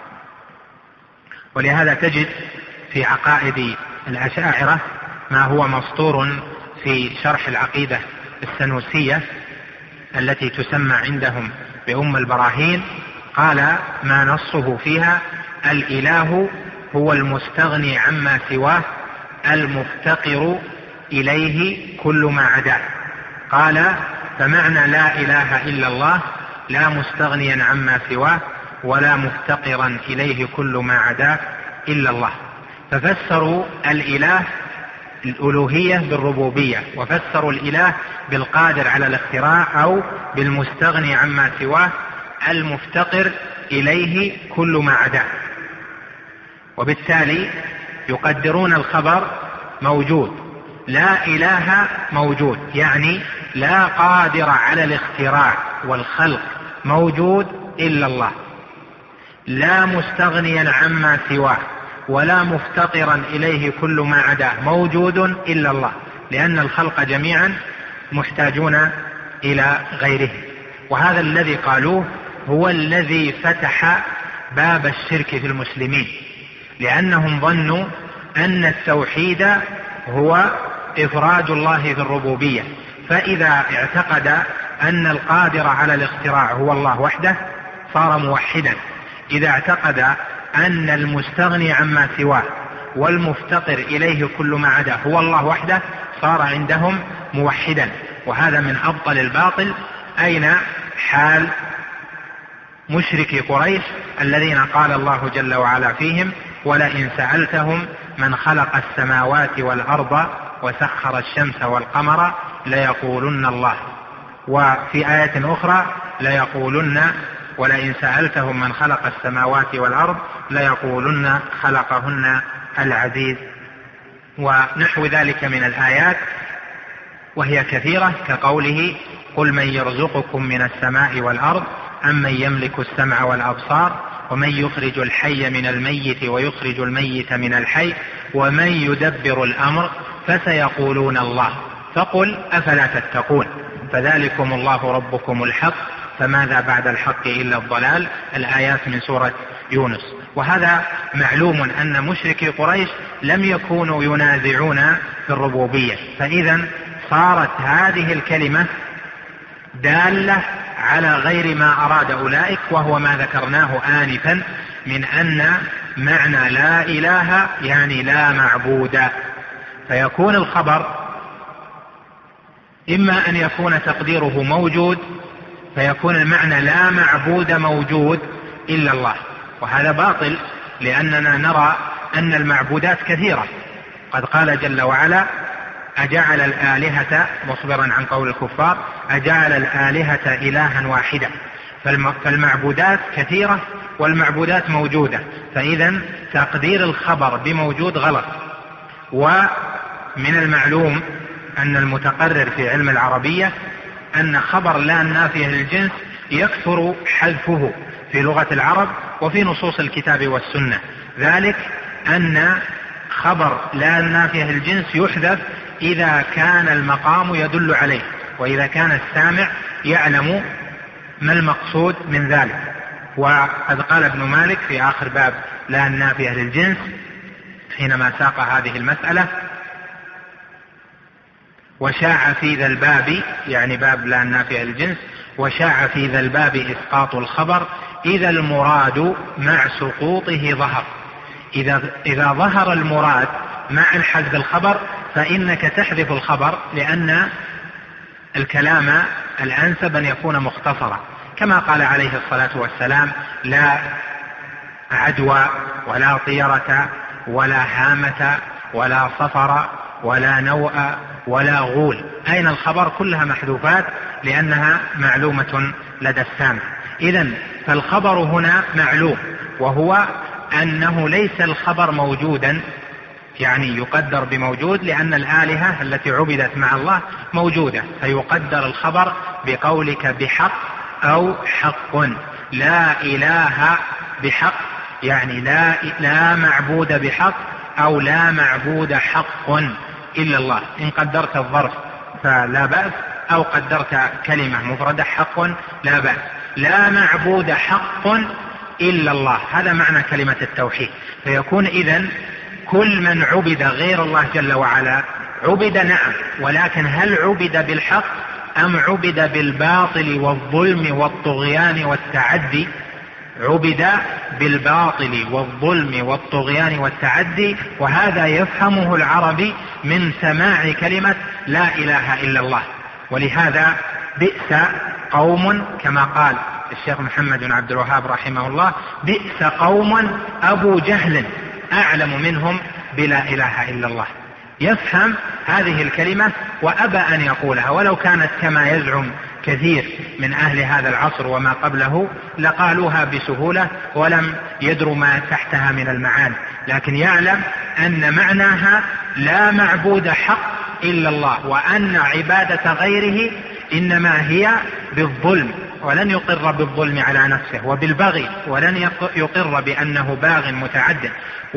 ولهذا تجد في عقائد الأشاعرة ما هو مسطور في شرح العقيدة السنوسية التي تسمى عندهم بأم البراهين. قال ما نصه فيها: الإله هو المستغني عما سواه المفتقر إليه كل ما عداه. قال: فمعنى لا إله إلا الله لا مستغنيا عما سواه ولا مفتقرا إليه كل ما عداه إلا الله. ففسروا الإله الألوهية بالربوبية، وفسروا الإله بالقادر على الاختراع أو بالمستغني عما سواه المفتقر إليه كل ما عداه. وبالتالي يقدرون الخبر موجود، لا إله موجود، يعني لا قادر على الاختراع والخلق موجود إلا الله، لا مستغنيا عما سواه ولا مفتقرا إليه كل ما عداه موجود إلا الله، لأن الخلق جميعا محتاجون إلى غيره. وهذا الذي قالوه هو الذي فتح باب الشرك في المسلمين، لأنهم ظنوا أن التوحيد هو إفراد الله في الربوبية، فإذا اعتقد أن القادر على الاختراع هو الله وحده صار موحدا. إذا اعتقد أن المستغني عما سواه والمفتقر إليه كل ما عداه هو الله وحده صار عندهم موحدا، وهذا من أبطل الباطل. أين حال مشركي قريش الذين قال الله جل وعلا فيهم: ولئن سألتهم من خلق السماوات والأرض وسخر الشمس والقمر ليقولن الله. وفي آية أخرى ليقولن ولئن سألتهم من خلق السماوات والأرض ليقولن خلقهن العزيز، ونحو ذلك من الآيات وهي كثيرة، كقوله: قل من يرزقكم من السماء والأرض أمن يملك السمع والأبصار ومن يخرج الحي من الميت ويخرج الميت من الحي ومن يدبر الأمر فسيقولون الله فقل أفلا تتقون فذلكم الله ربكم الحق فماذا بعد الحق إلا الضلال. الآيات من سورة يونس. وهذا معلوم أن مشركي قريش لم يكونوا ينازعون في الربوبية، فإذا صارت هذه الكلمة دالة على غير ما أراد أولئك، وهو ما ذكرناه آنفا من أن معنى لا إله يعني لا معبود، فيكون الخبر إما أن يكون تقديره موجود فيكون المعنى لا معبود موجود إلا الله، وهذا باطل لأننا نرى أن المعبودات كثيرة. قد قال جل وعلا: أجعل الآلهة، مخبرا عن قول الكفار: أجعل الآلهة إلها واحدا. فالمعبودات كثيرة والمعبودات موجودة، فإذا تقدير الخبر بموجود غلط. ومن المعلوم أن المتقرر في علم العربية أن خبر لا النافية للجنس يكثر حذفه في لغة العرب وفي نصوص الكتاب والسنة، ذلك أن خبر لا النافية للجنس يحذف إذا كان المقام يدل عليه، وإذا كان السامع يعلم ما المقصود من ذلك. وقد قال ابن مالك في آخر باب لا النافية للجنس حينما ساق هذه المسألة: وشاع في ذا الباب، يعني باب لا النافية للجنس، وشاع في ذا الباب إسقاط الخبر إذا المراد مع سقوطه ظهر. إذا ظهر المراد مع حذف الخبر فإنك تحذف الخبر، لأن الكلام الأنسب أن يكون مختصرا، كما قال عليه الصلاة والسلام: لا عدوى ولا طيرة ولا هامة ولا صفر ولا نوء ولا غول. أين الخبر؟ كلها محذوفات لأنها معلومة لدى السامع. إذن فالخبر هنا معلوم، وهو أنه ليس الخبر موجودا، يعني يقدر بموجود، لأن الآلهة التي عبدت مع الله موجودة، فيقدر الخبر بقولك بحق أو حق. لا إله بحق يعني لا معبود بحق أو لا معبود حق إلا الله. إن قدرت الظرف فلا بأس، أو قدرت كلمة مفردة حق لا بأس. لا معبود حق إلا الله، هذا معنى كلمة التوحيد. فيكون إذن كل من عبد غير الله جل وعلا عبد، نعم، ولكن هل عبد بالحق أم عبد بالباطل والظلم والطغيان والتعدي؟ عبد بالباطل والظلم والطغيان والتعدي، وهذا يفهمه العربي من سماع كلمة لا إله إلا الله. ولهذا بئس قوم، كما قال الشيخ محمد بن عبد الوهاب رحمه الله: بئس قوم أبو جهل أعلم منهم بلا إله إلا الله. يفهم هذه الكلمة وأبى أن يقولها، ولو كانت كما يزعم كثير من أهل هذا العصر وما قبله لقالوها بسهولة ولم يدروا ما تحتها من المعاني، لكن يعلم أن معناها لا معبود حق إلا الله، وأن عبادة غيره إنما هي بالظلم، ولن يقر بالظلم على نفسه، وبالبغي، ولن يقر بأنه باغ متعد،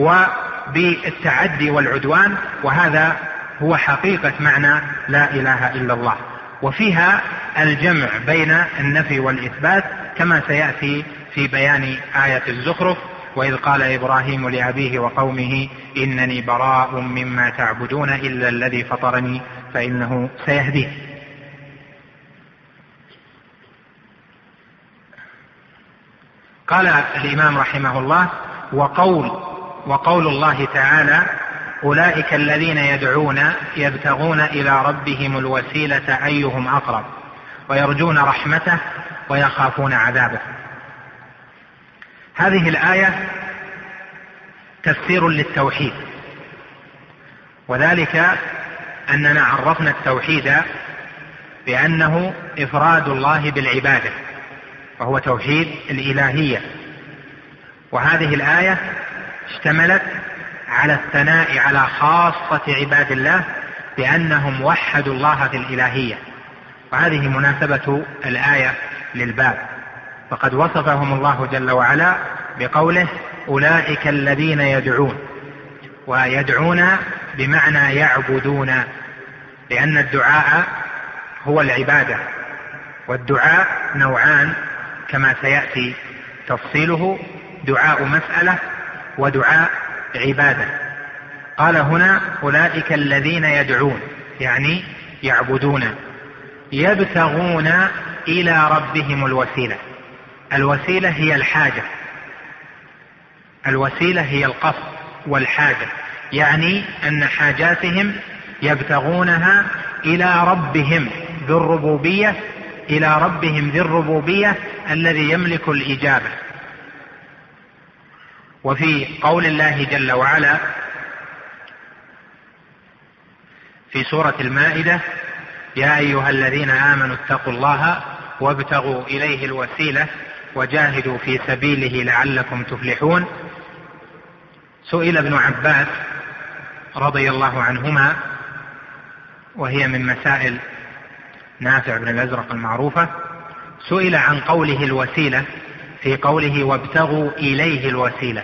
وبالتعدي والعدوان. وهذا هو حقيقة معنى لا إله إلا الله. وفيها الجمع بين النفي والإثبات كما سيأتي في بيان آية الزخرف: وإذ قال إبراهيم لأبيه وقومه إنني براء مما تعبدون إلا الذي فطرني فإنه سيهديه. قال الإمام رحمه الله: وقول الله تعالى: أولئك الذين يدعون يبتغون إلى ربهم الوسيلة أيهم أقرب ويرجون رحمته ويخافون عذابه. هذه الآية تفسير للتوحيد، وذلك أننا عرفنا التوحيد بأنه إفراد الله بالعبادة، وهو توحيد الإلهية. وهذه الآية اشتملت على الثناء على خاصة عباد الله بأنهم وحدوا الله في الإلهية، وهذه مناسبة الآية للباب. فقد وصفهم الله جل وعلا بقوله: أولئك الذين يدعون، ويدعون بمعنى يعبدون، لأن الدعاء هو العبادة، والدعاء نوعان كما سيأتي تفصيله: دعاء مسألة ودعاء عبادة. قال هنا: أولئك الذين يدعون، يعني يعبدون، يبتغون إلى ربهم الوسيلة. الوسيلة هي الحاجة، الوسيلة هي القصد والحاجة، يعني أن حاجاتهم يبتغونها إلى ربهم ذي الربوبية، إلى ربهم ذي الربوبية الذي يملك الإجابة. وفي قول الله جل وعلا في سورة المائدة: يا أيها الذين آمنوا اتقوا الله وابتغوا إليه الوسيلة وجاهدوا في سبيله لعلكم تفلحون. سئل ابن عباس رضي الله عنهما، وهي من مسائل نافع بن الأزرق المعروفة، سئل عن قوله الوسيلة في قوله: وابتغوا إليه الوسيلة،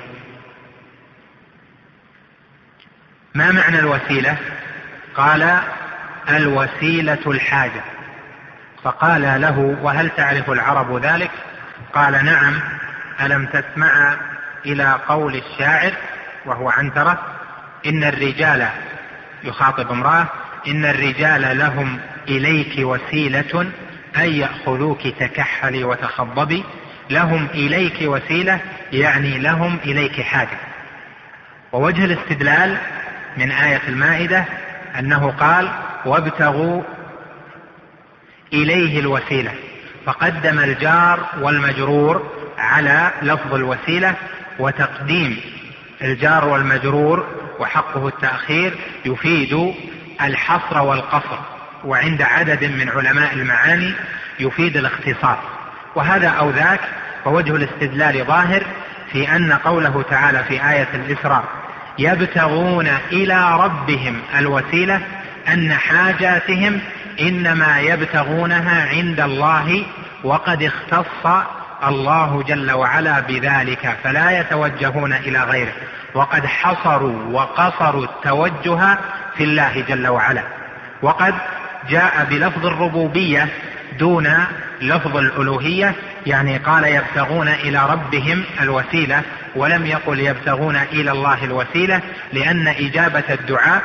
ما معنى الوسيلة؟ قال: الوسيلة الحاجة. فقال له: وهل تعرف العرب ذلك؟ قال: نعم. ألم تسمع إلى قول الشاعر وهو عنترة: إن الرجال، يخاطب امرأة، إن الرجال لهم إليك وسيلة أن يأخذوك تكحلي وتخضبي. لهم إليك وسيلة يعني لهم إليك حاجة. ووجه الاستدلال من آية المائدة أنه قال: وابتغوا إليه الوسيلة، فقدم الجار والمجرور على لفظ الوسيلة، وتقديم الجار والمجرور وحقه التأخير يفيد الحصر والقصر، وعند عدد من علماء المعاني يفيد الاختصاص. وهذا أو ذاك، فوجه الاستدلال ظاهر في أن قوله تعالى في آية الإسراء: يبتغون إلى ربهم الوسيلة، أن حاجاتهم إنما يبتغونها عند الله، وقد اختص الله جل وعلا بذلك، فلا يتوجهون إلى غيره، وقد حصروا وقصروا التوجه في الله جل وعلا. وقد جاء بلفظ الربوبية دون لفظ الألوهية، يعني قال: يبتغون إلى ربهم الوسيلة، ولم يقل يبتغون إلى الله الوسيلة، لأن إجابة الدعاء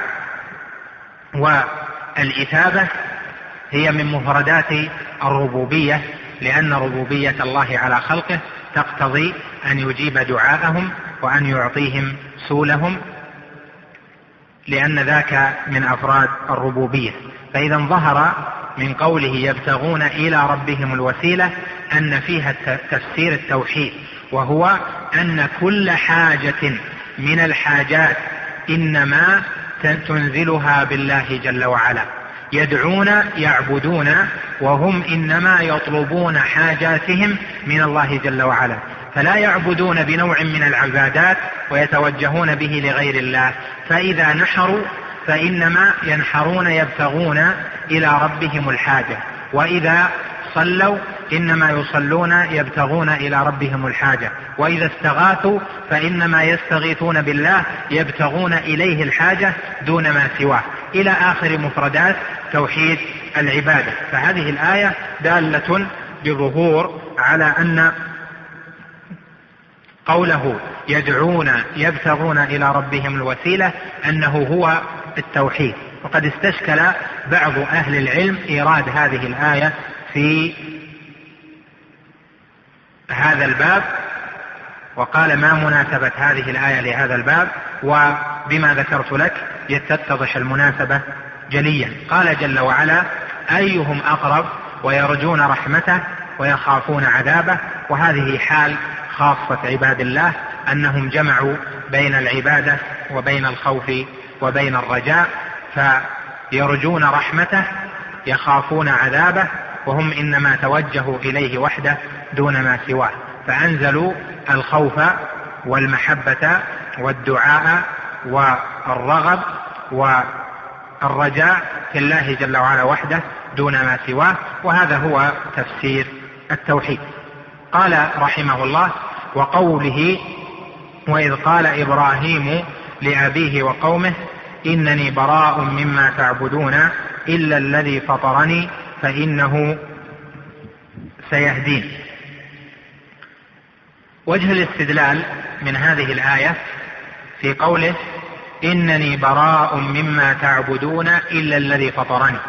والإثابة هي من مفردات الربوبية، لأن ربوبية الله على خلقه تقتضي أن يجيب دعاءهم وأن يعطيهم سؤلهم، لأن ذاك من أفراد الربوبية. فإذا ظهر من قوله يبتغون إلى ربهم الوسيلة أن فيها تفسير التوحيد، وهو أن كل حاجة من الحاجات إنما تنزلها بالله جل وعلا. يدعون يعبدون، وهم إنما يطلبون حاجاتهم من الله جل وعلا، فلا يعبدون بنوع من العبادات ويتوجهون به لغير الله. فإذا نحروا فإنما ينحرون يبتغون إلى ربهم الحاجة، وإذا صلوا إنما يصلون يبتغون إلى ربهم الحاجة، وإذا استغاثوا فإنما يستغيثون بالله يبتغون إليه الحاجة دون ما سواه، إلى آخر مفردات توحيد العبادة. فهذه الآية دالة بظهور على أن قوله يدعون يبتغون إلى ربهم الوسيلة أنه هو التوحيد. وقد استشكل بعض أهل العلم إيراد هذه الآية في هذا الباب، وقال ما مناسبة هذه الآية لهذا الباب؟ وبما ذكرت لك تتضح المناسبة جليا. قال جل وعلا أيهم أقرب ويرجون رحمته ويخافون عذابه. وهذه حال خاصة عباد الله، أنهم جمعوا بين العبادة وبين الخوف وبين الرجاء، فيرجون رحمته يخافون عذابه، وهم إنما توجهوا إليه وحده دون ما سواه، فأنزلوا الخوف والمحبة والدعاء والرغب والرجاء في الله جل وعلا وحده دون ما سواه. وهذا هو تفسير التوحيد. قال رحمه الله وقوله وإذ قال إبراهيم لأبيه وقومه إنني براء مما تعبدون إلا الذي فطرني فإنه سيهدين. وجه الاستدلال من هذه الآية في قوله إنني براء مما تعبدون إلا الذي فطرني.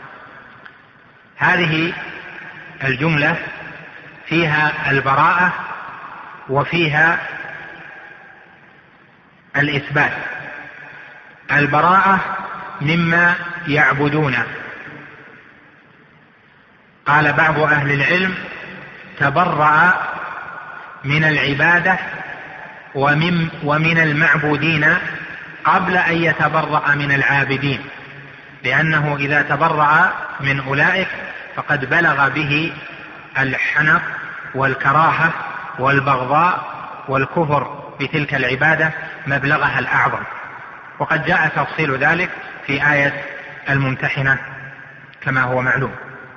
هذه الجملة فيها البراءة وفيها الإثبات. البراءة مما يعبدون، قال بعض أهل العلم تبرأ من العبادة ومن المعبودين قبل أن يتبرأ من العابدين، لأنه إذا تبرأ من أولئك فقد بلغ به الحنق والكراهة والبغضاء والكفر بتلك العبادة مبلغها الأعظم، وقد جاء تفصيل ذلك في آية الممتحنة كما هو معلوم.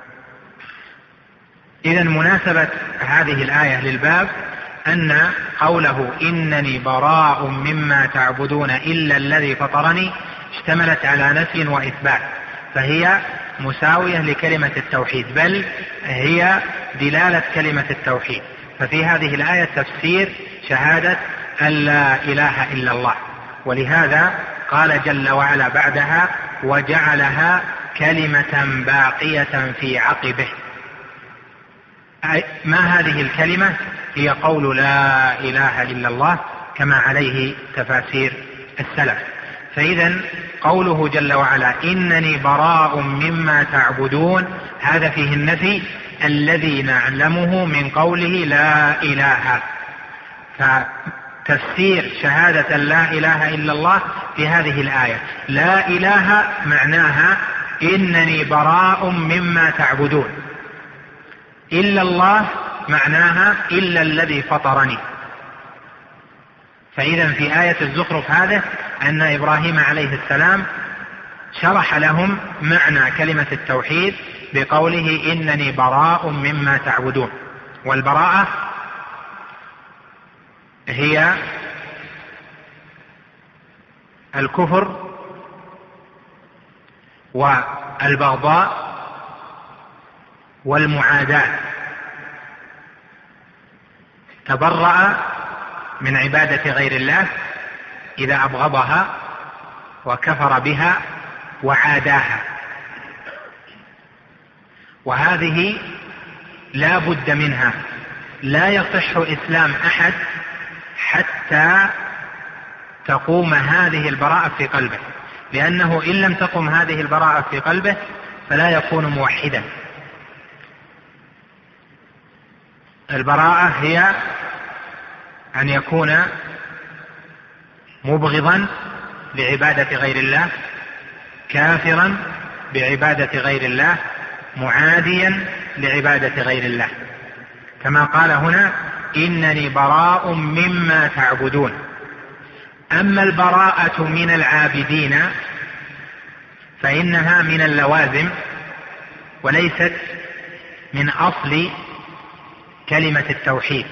إذن مناسبة هذه الآية للباب أن قوله إنني براء مما تعبدون إلا الذي فطرني اشتملت على نفي وإثبات، فهي مساوية لكلمة التوحيد، بل هي دلالة كلمة التوحيد. ففي هذه الآية تفسير شهادة أن لا إله إلا الله، ولهذا قال جل وعلا بعدها وجعلها كلمة باقية في عقبه. ما هذه الكلمة؟ هي قول لا إله إلا الله كما عليه تفاسير السلف. فإذا قوله جل وعلا إنني براء مما تعبدون هذا فيه النفي الذي نعلمه من قوله لا إله. فتفسير شهادة لا إله إلا الله في هذه الآية لا إله معناها إنني براء مما تعبدون، إلا الله معناها إلا الذي فطرني. فإذا في آية الزخرف هذا أن إبراهيم عليه السلام شرح لهم معنى كلمة التوحيد بقوله إنني براء مما تعبدون. والبراءة هي الكفر والبغضاء والمعاداة. تبرأ من عبادة غير الله إذا أبغضها وكفر بها وعاداها، وهذه لا بد منها. لا يصح إسلام أحد حتى تقوم هذه البراءة في قلبه، لأنه إن لم تقم هذه البراءة في قلبه فلا يكون موحدا. البراءة هي أن يكون مبغضا لعبادة غير الله، كافرا بعبادة غير الله، معاديا لعبادة غير الله، كما قال هنا إنني براء مما تعبدون. أما البراءة من العابدين فإنها من اللوازم وليست من أصل كلمة التوحيد.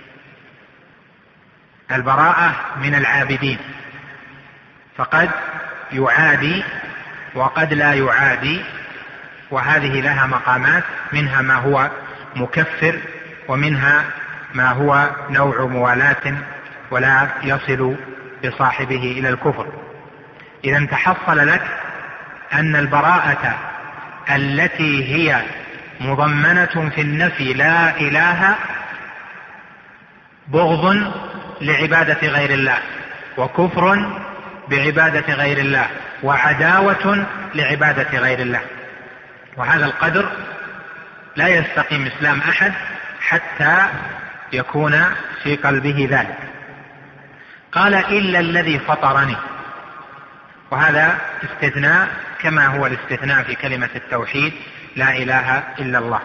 البراءة من العابدين، فقد يعادي وقد لا يعادي، وهذه لها مقامات، منها ما هو مكفر ومنها ما هو نوع موالاة ولا يصل بصاحبه إلى الكفر. إذا تحصل لك أن البراءة التي هي مضمنة في النفي لا إله بغض لعبادة غير الله، وكفر بعبادة غير الله، وعداوة لعبادة غير الله. وهذا القدر لا يستقيم إسلام أحد حتى يكون في قلبه ذلك. قال إلا الذي فطرني، وهذا استثناء كما هو الاستثناء في كلمة التوحيد لا إله إلا الله.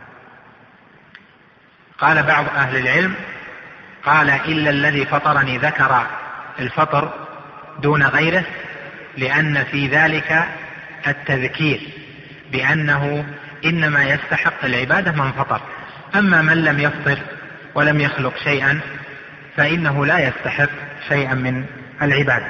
قال بعض أهل العلم قال إلا الذي فطرني، ذكر الفطر دون غيره لأن في ذلك التذكير بأنه إنما يستحق العبادة من فطر، أما من لم يفطر ولم يخلق شيئا فإنه لا يستحق شيئا من العبادة.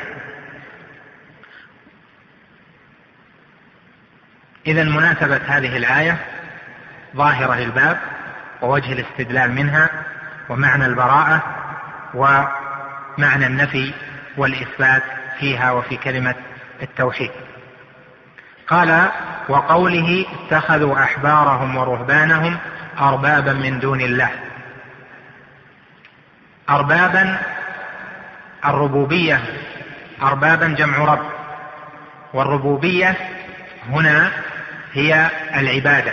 إذن مناسبة هذه الآية ظاهرة للباب ووجه الاستدلال منها ومعنى البراءة ومعنى النفي والإثبات فيها وفي كلمة التوحيد. قال وقوله اتخذوا أحبارهم ورهبانهم أربابا من دون الله. أربابا الربوبية، أربابا جمع رب، والربوبية هنا هي العبادة،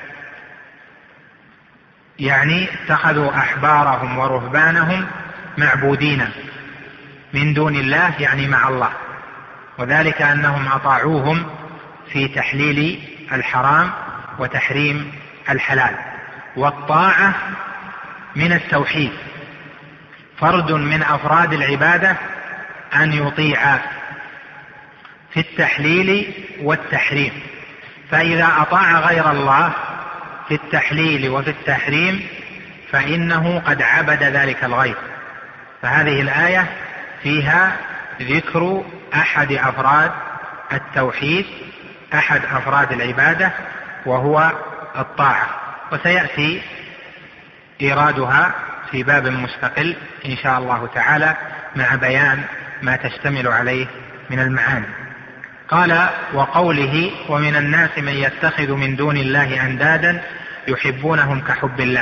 يعني اتخذوا أحبارهم ورهبانهم معبودين من دون الله، يعني مع الله، وذلك أنهم أطاعوهم في تحليل الحرام وتحريم الحلال. والطاعة من التوحيد، فرد من أفراد العبادة أن يطيع في التحليل والتحريم، فإذا أطاع غير الله في التحليل وفي التحريم فإنه قد عبد ذلك الغير. فهذه الآية فيها ذكر أحد أفراد التوحيد، أحد أفراد العبادة، وهو الطاعة، وسيأتي إيرادها في باب مستقل إن شاء الله تعالى مع بيان ما تشتمل عليه من المعاني. قال وقوله ومن الناس من يتخذ من دون الله أندادا يحبونهم كحب الله.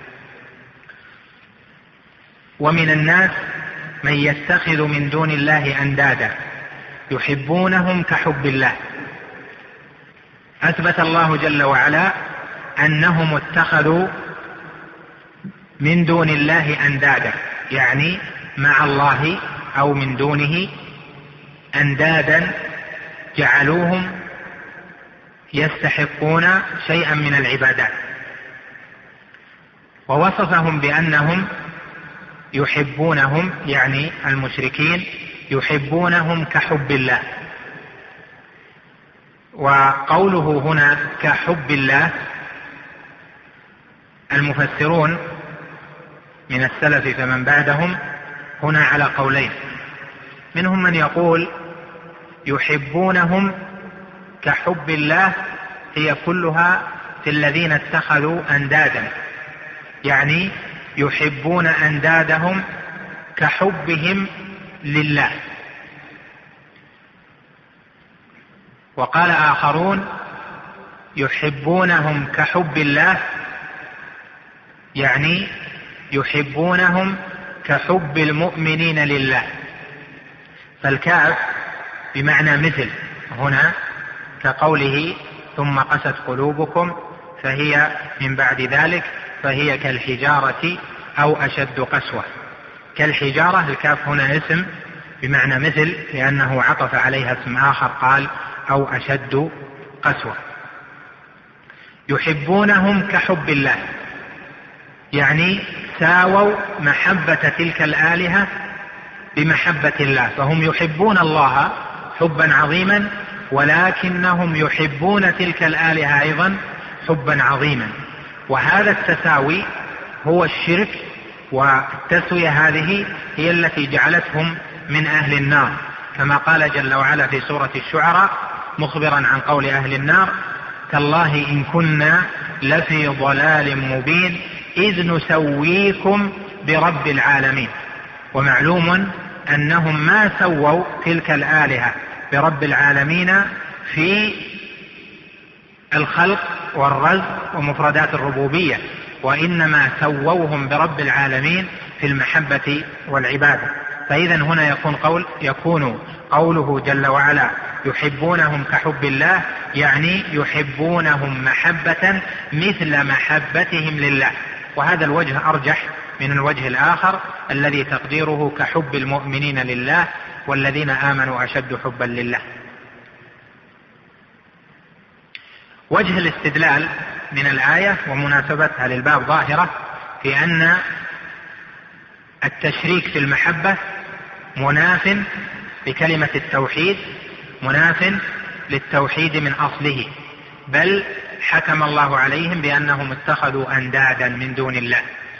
ومن الناس من يتخذ من دون الله أندادا يحبونهم كحب الله. أثبت الله جل وعلا أنهم اتخذوا من دون الله أندادا، يعني مع الله أو من دونه أندادا جعلوهم يستحقون شيئا من العبادات، ووصفهم بأنهم يحبونهم، يعني المشركين يحبونهم كحب الله. وقوله هنا كحب الله، المفسرون من السلف فمن بعدهم هنا على قولين، منهم من يقول يحبونهم كحب الله هي كلها في الذين اتخذوا أندادا، يعني يحبون أندادهم كحبهم لله. وقال آخرون يحبونهم كحب الله، يعني يحبونهم كحب المؤمنين لله. فالكاف بمعنى مثل هنا، كقوله ثم قست قلوبكم فهي من بعد ذلك فهي كالحجارة أو أشد قسوة. كالحجارة الكاف هنا اسم بمعنى مثل، لأنه عطف عليها اسم آخر قال أو أشد قسوة. يحبونهم كحب الله، يعني ساووا محبة تلك الآلهة بمحبة الله، فهم يحبون الله حبا عظيما ولكنهم يحبون تلك الآلهة أيضا حبا عظيما. وهذا التساوي هو الشرك، والتسوية هذه هي التي جعلتهم من أهل النار، كما قال جل وعلا في سورة الشعراء مخبرا عن قول أهل النار تالله إن كنا لفي ضلال مبين إذ نسويكم برب العالمين. ومعلوم أنهم ما سووا تلك الآلهة برب العالمين في الخلق والرزق ومفردات الربوبية، وإنما سووهم برب العالمين في المحبة والعبادة. فإذا هنا يكون قوله جل وعلا يحبونهم كحب الله، يعني يحبونهم محبة مثل محبتهم لله، وهذا الوجه أرجح من الوجه الآخر الذي تقديره كحب المؤمنين لله والذين آمنوا أشد حبا لله. وجه الاستدلال من الآية ومناسبتها للباب ظاهرة في أن التشريك في المحبة مناف بكلمة التوحيد، مناف للتوحيد من أصله، بل حكم الله عليهم بأنهم اتخذوا أندادا من دون الله،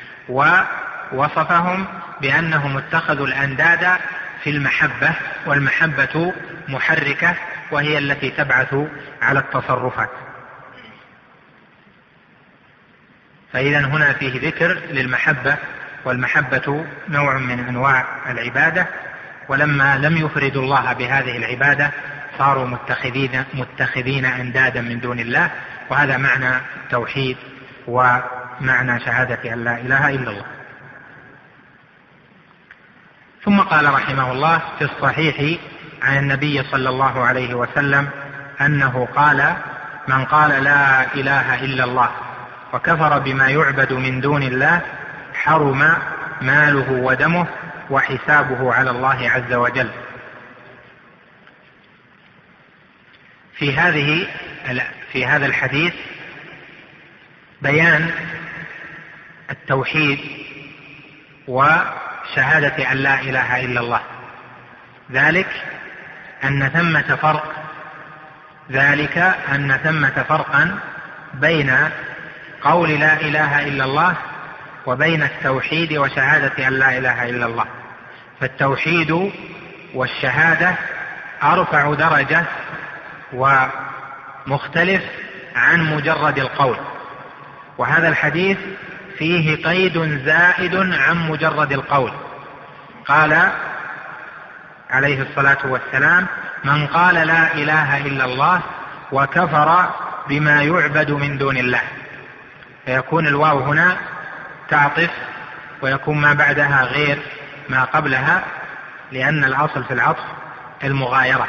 ووصفهم بأنهم اتخذوا الأنداد في المحبة، والمحبة محركة وهي التي تبعث على التصرفات. فإذا هنا فيه ذكر للمحبة، والمحبة نوع من أنواع العبادة، ولما لم يفردوا الله بهذه العبادة صاروا متخذين أندادا من دون الله، وهذا معنى التوحيد ومعنى شهادة أن لا إله إلا الله. ثم قال رحمه الله في الصحيح عن النبي صلى الله عليه وسلم أنه قال: من قال لا إله إلا الله وكفر بما يعبد من دون الله حرم ماله ودمه وحسابه على الله عز وجل. في هذا الحديث بيان التوحيد وشهادة أن لا إله إلا الله، ذلك أن ثمة فرقا بين قول لا إله إلا الله وبين التوحيد وشهادة أن لا إله إلا الله. فالتوحيد والشهادة أرفع درجة ومختلف عن مجرد القول، وهذا الحديث فيه قيد زائد عن مجرد القول. قال عليه الصلاة والسلام: من قال لا إله إلا الله وكفر بما يعبد من دون الله. فيكون الواو هنا تعطف، ويكون ما بعدها غير ما قبلها، لأن الأصل في العطف المغايرة.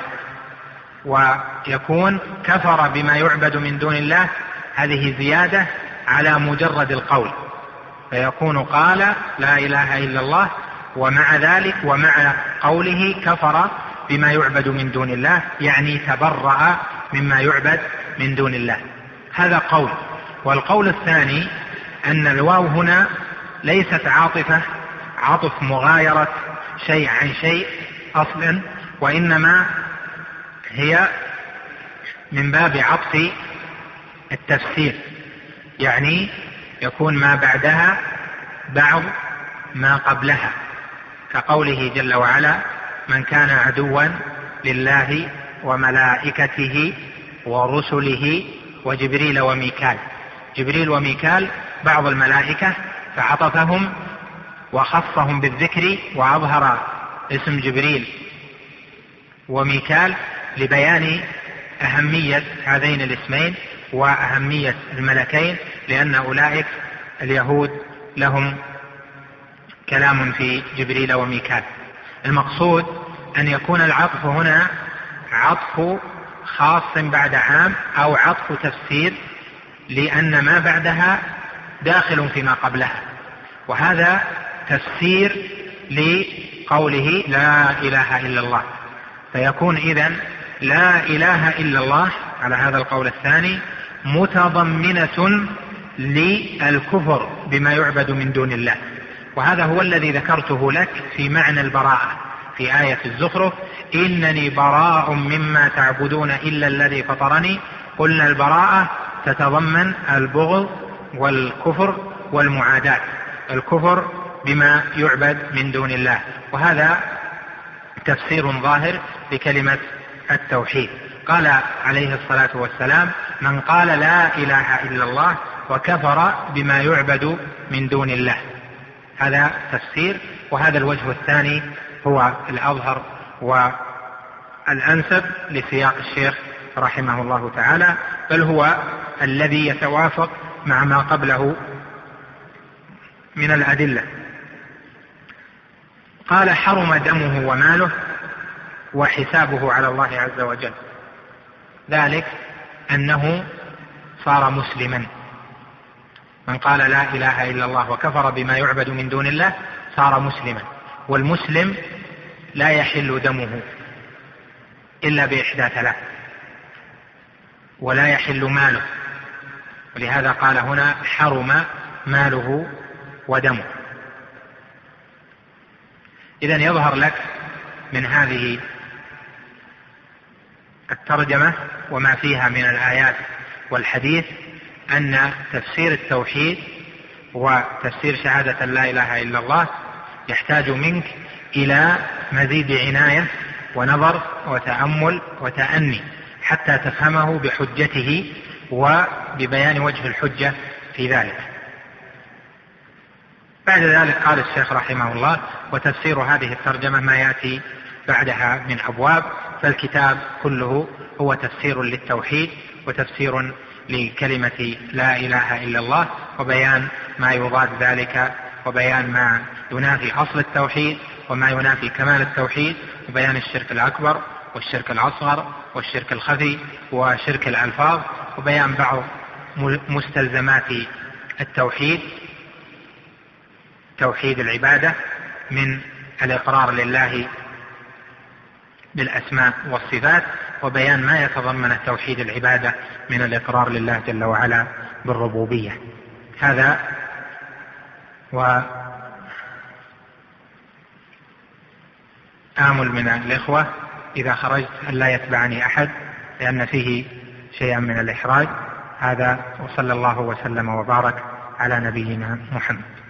ويكون كفر بما يعبد من دون الله، هذه زيادة على مجرد القول، فيكون قال لا إله إلا الله ومع ذلك ومع قوله كفر بما يعبد من دون الله، يعني تبرأ مما يعبد من دون الله. هذا قول. والقول الثاني أن الواو هنا ليست عاطفة عطف مغايرة شيء عن شيء أصلا، وإنما هي من باب عطف التفسير، يعني يكون ما بعدها بعض ما قبلها، كقوله جل وعلا: من كان عدوا لله وملائكته ورسله وجبريل وميكال. جبريل وميكال بعض الملائكة، فعطفهم وخصهم بالذكر وأظهر اسم جبريل وميكال لبيان أهمية هذين الاسمين وأهمية الملكين، لأن أولئك اليهود لهم كلام في جبريل وميكال. المقصود أن يكون العطف هنا عطف خاص بعد عام أو عطف تفسير، لأن ما بعدها داخل فيما قبلها، وهذا تفسير لقوله لا إله إلا الله. فيكون إذن لا إله إلا الله على هذا القول الثاني متضمنة للكفر بما يعبد من دون الله، وهذا هو الذي ذكرته لك في معنى البراءة في آية الزخرف: إنني براء مما تعبدون إلا الذي فطرني. قلنا البراءة تتضمن البغض والكفر والمعاداة، الكفر بما يعبد من دون الله، وهذا تفسير ظاهر لكلمة التوحيد. قال عليه الصلاة والسلام: من قال لا إله إلا الله وكفر بما يعبد من دون الله. هذا تفسير، وهذا الوجه الثاني هو الأظهر والأنسب لسياق الشيخ رحمه الله تعالى، بل هو الذي يتوافق مع ما قبله من الأدلة. قال حرم دمه وماله وحسابه على الله عز وجل، ذلك أنه صار مسلما. من قال لا إله إلا الله وكفر بما يعبد من دون الله صار مسلما، والمسلم لا يحل دمه إلا بإحدى ثلاث، ولا يحل ماله، ولهذا قال هنا حرم ماله ودمه. إذن يظهر لك من هذه الترجمة وما فيها من الآيات والحديث أن تفسير التوحيد وتفسير شهادة لا إله إلا الله يحتاج منك إلى مزيد عناية ونظر وتأمل وتأني حتى تفهمه بحجته وببيان وجه الحجة في ذلك. بعد ذلك قال الشيخ رحمه الله: وتفسير هذه الترجمة ما يأتي بعدها من أبواب، فالكتاب كله هو تفسير للتوحيد وتفسير لكلمة لا إله إلا الله، وبيان ما يضاد ذلك، وبيان ما ينافي أصل التوحيد وما ينافي كمال التوحيد، وبيان الشرك الأكبر والشرك الأصغر والشرك الخفي وشرك الألفاظ، وبيان بعض مستلزمات التوحيد، توحيد العبادة من الإقرار لله بالأسماء والصفات، وبيان ما يتضمن توحيد العبادة من الإقرار لله جل وعلا بالربوبية. هذا وآمل من الإخوة إذا خرجت أن لا يتبعني أحد لأن فيه شيئا من الإحراج. هذا، وصلى الله وسلم وبارك على نبينا محمد.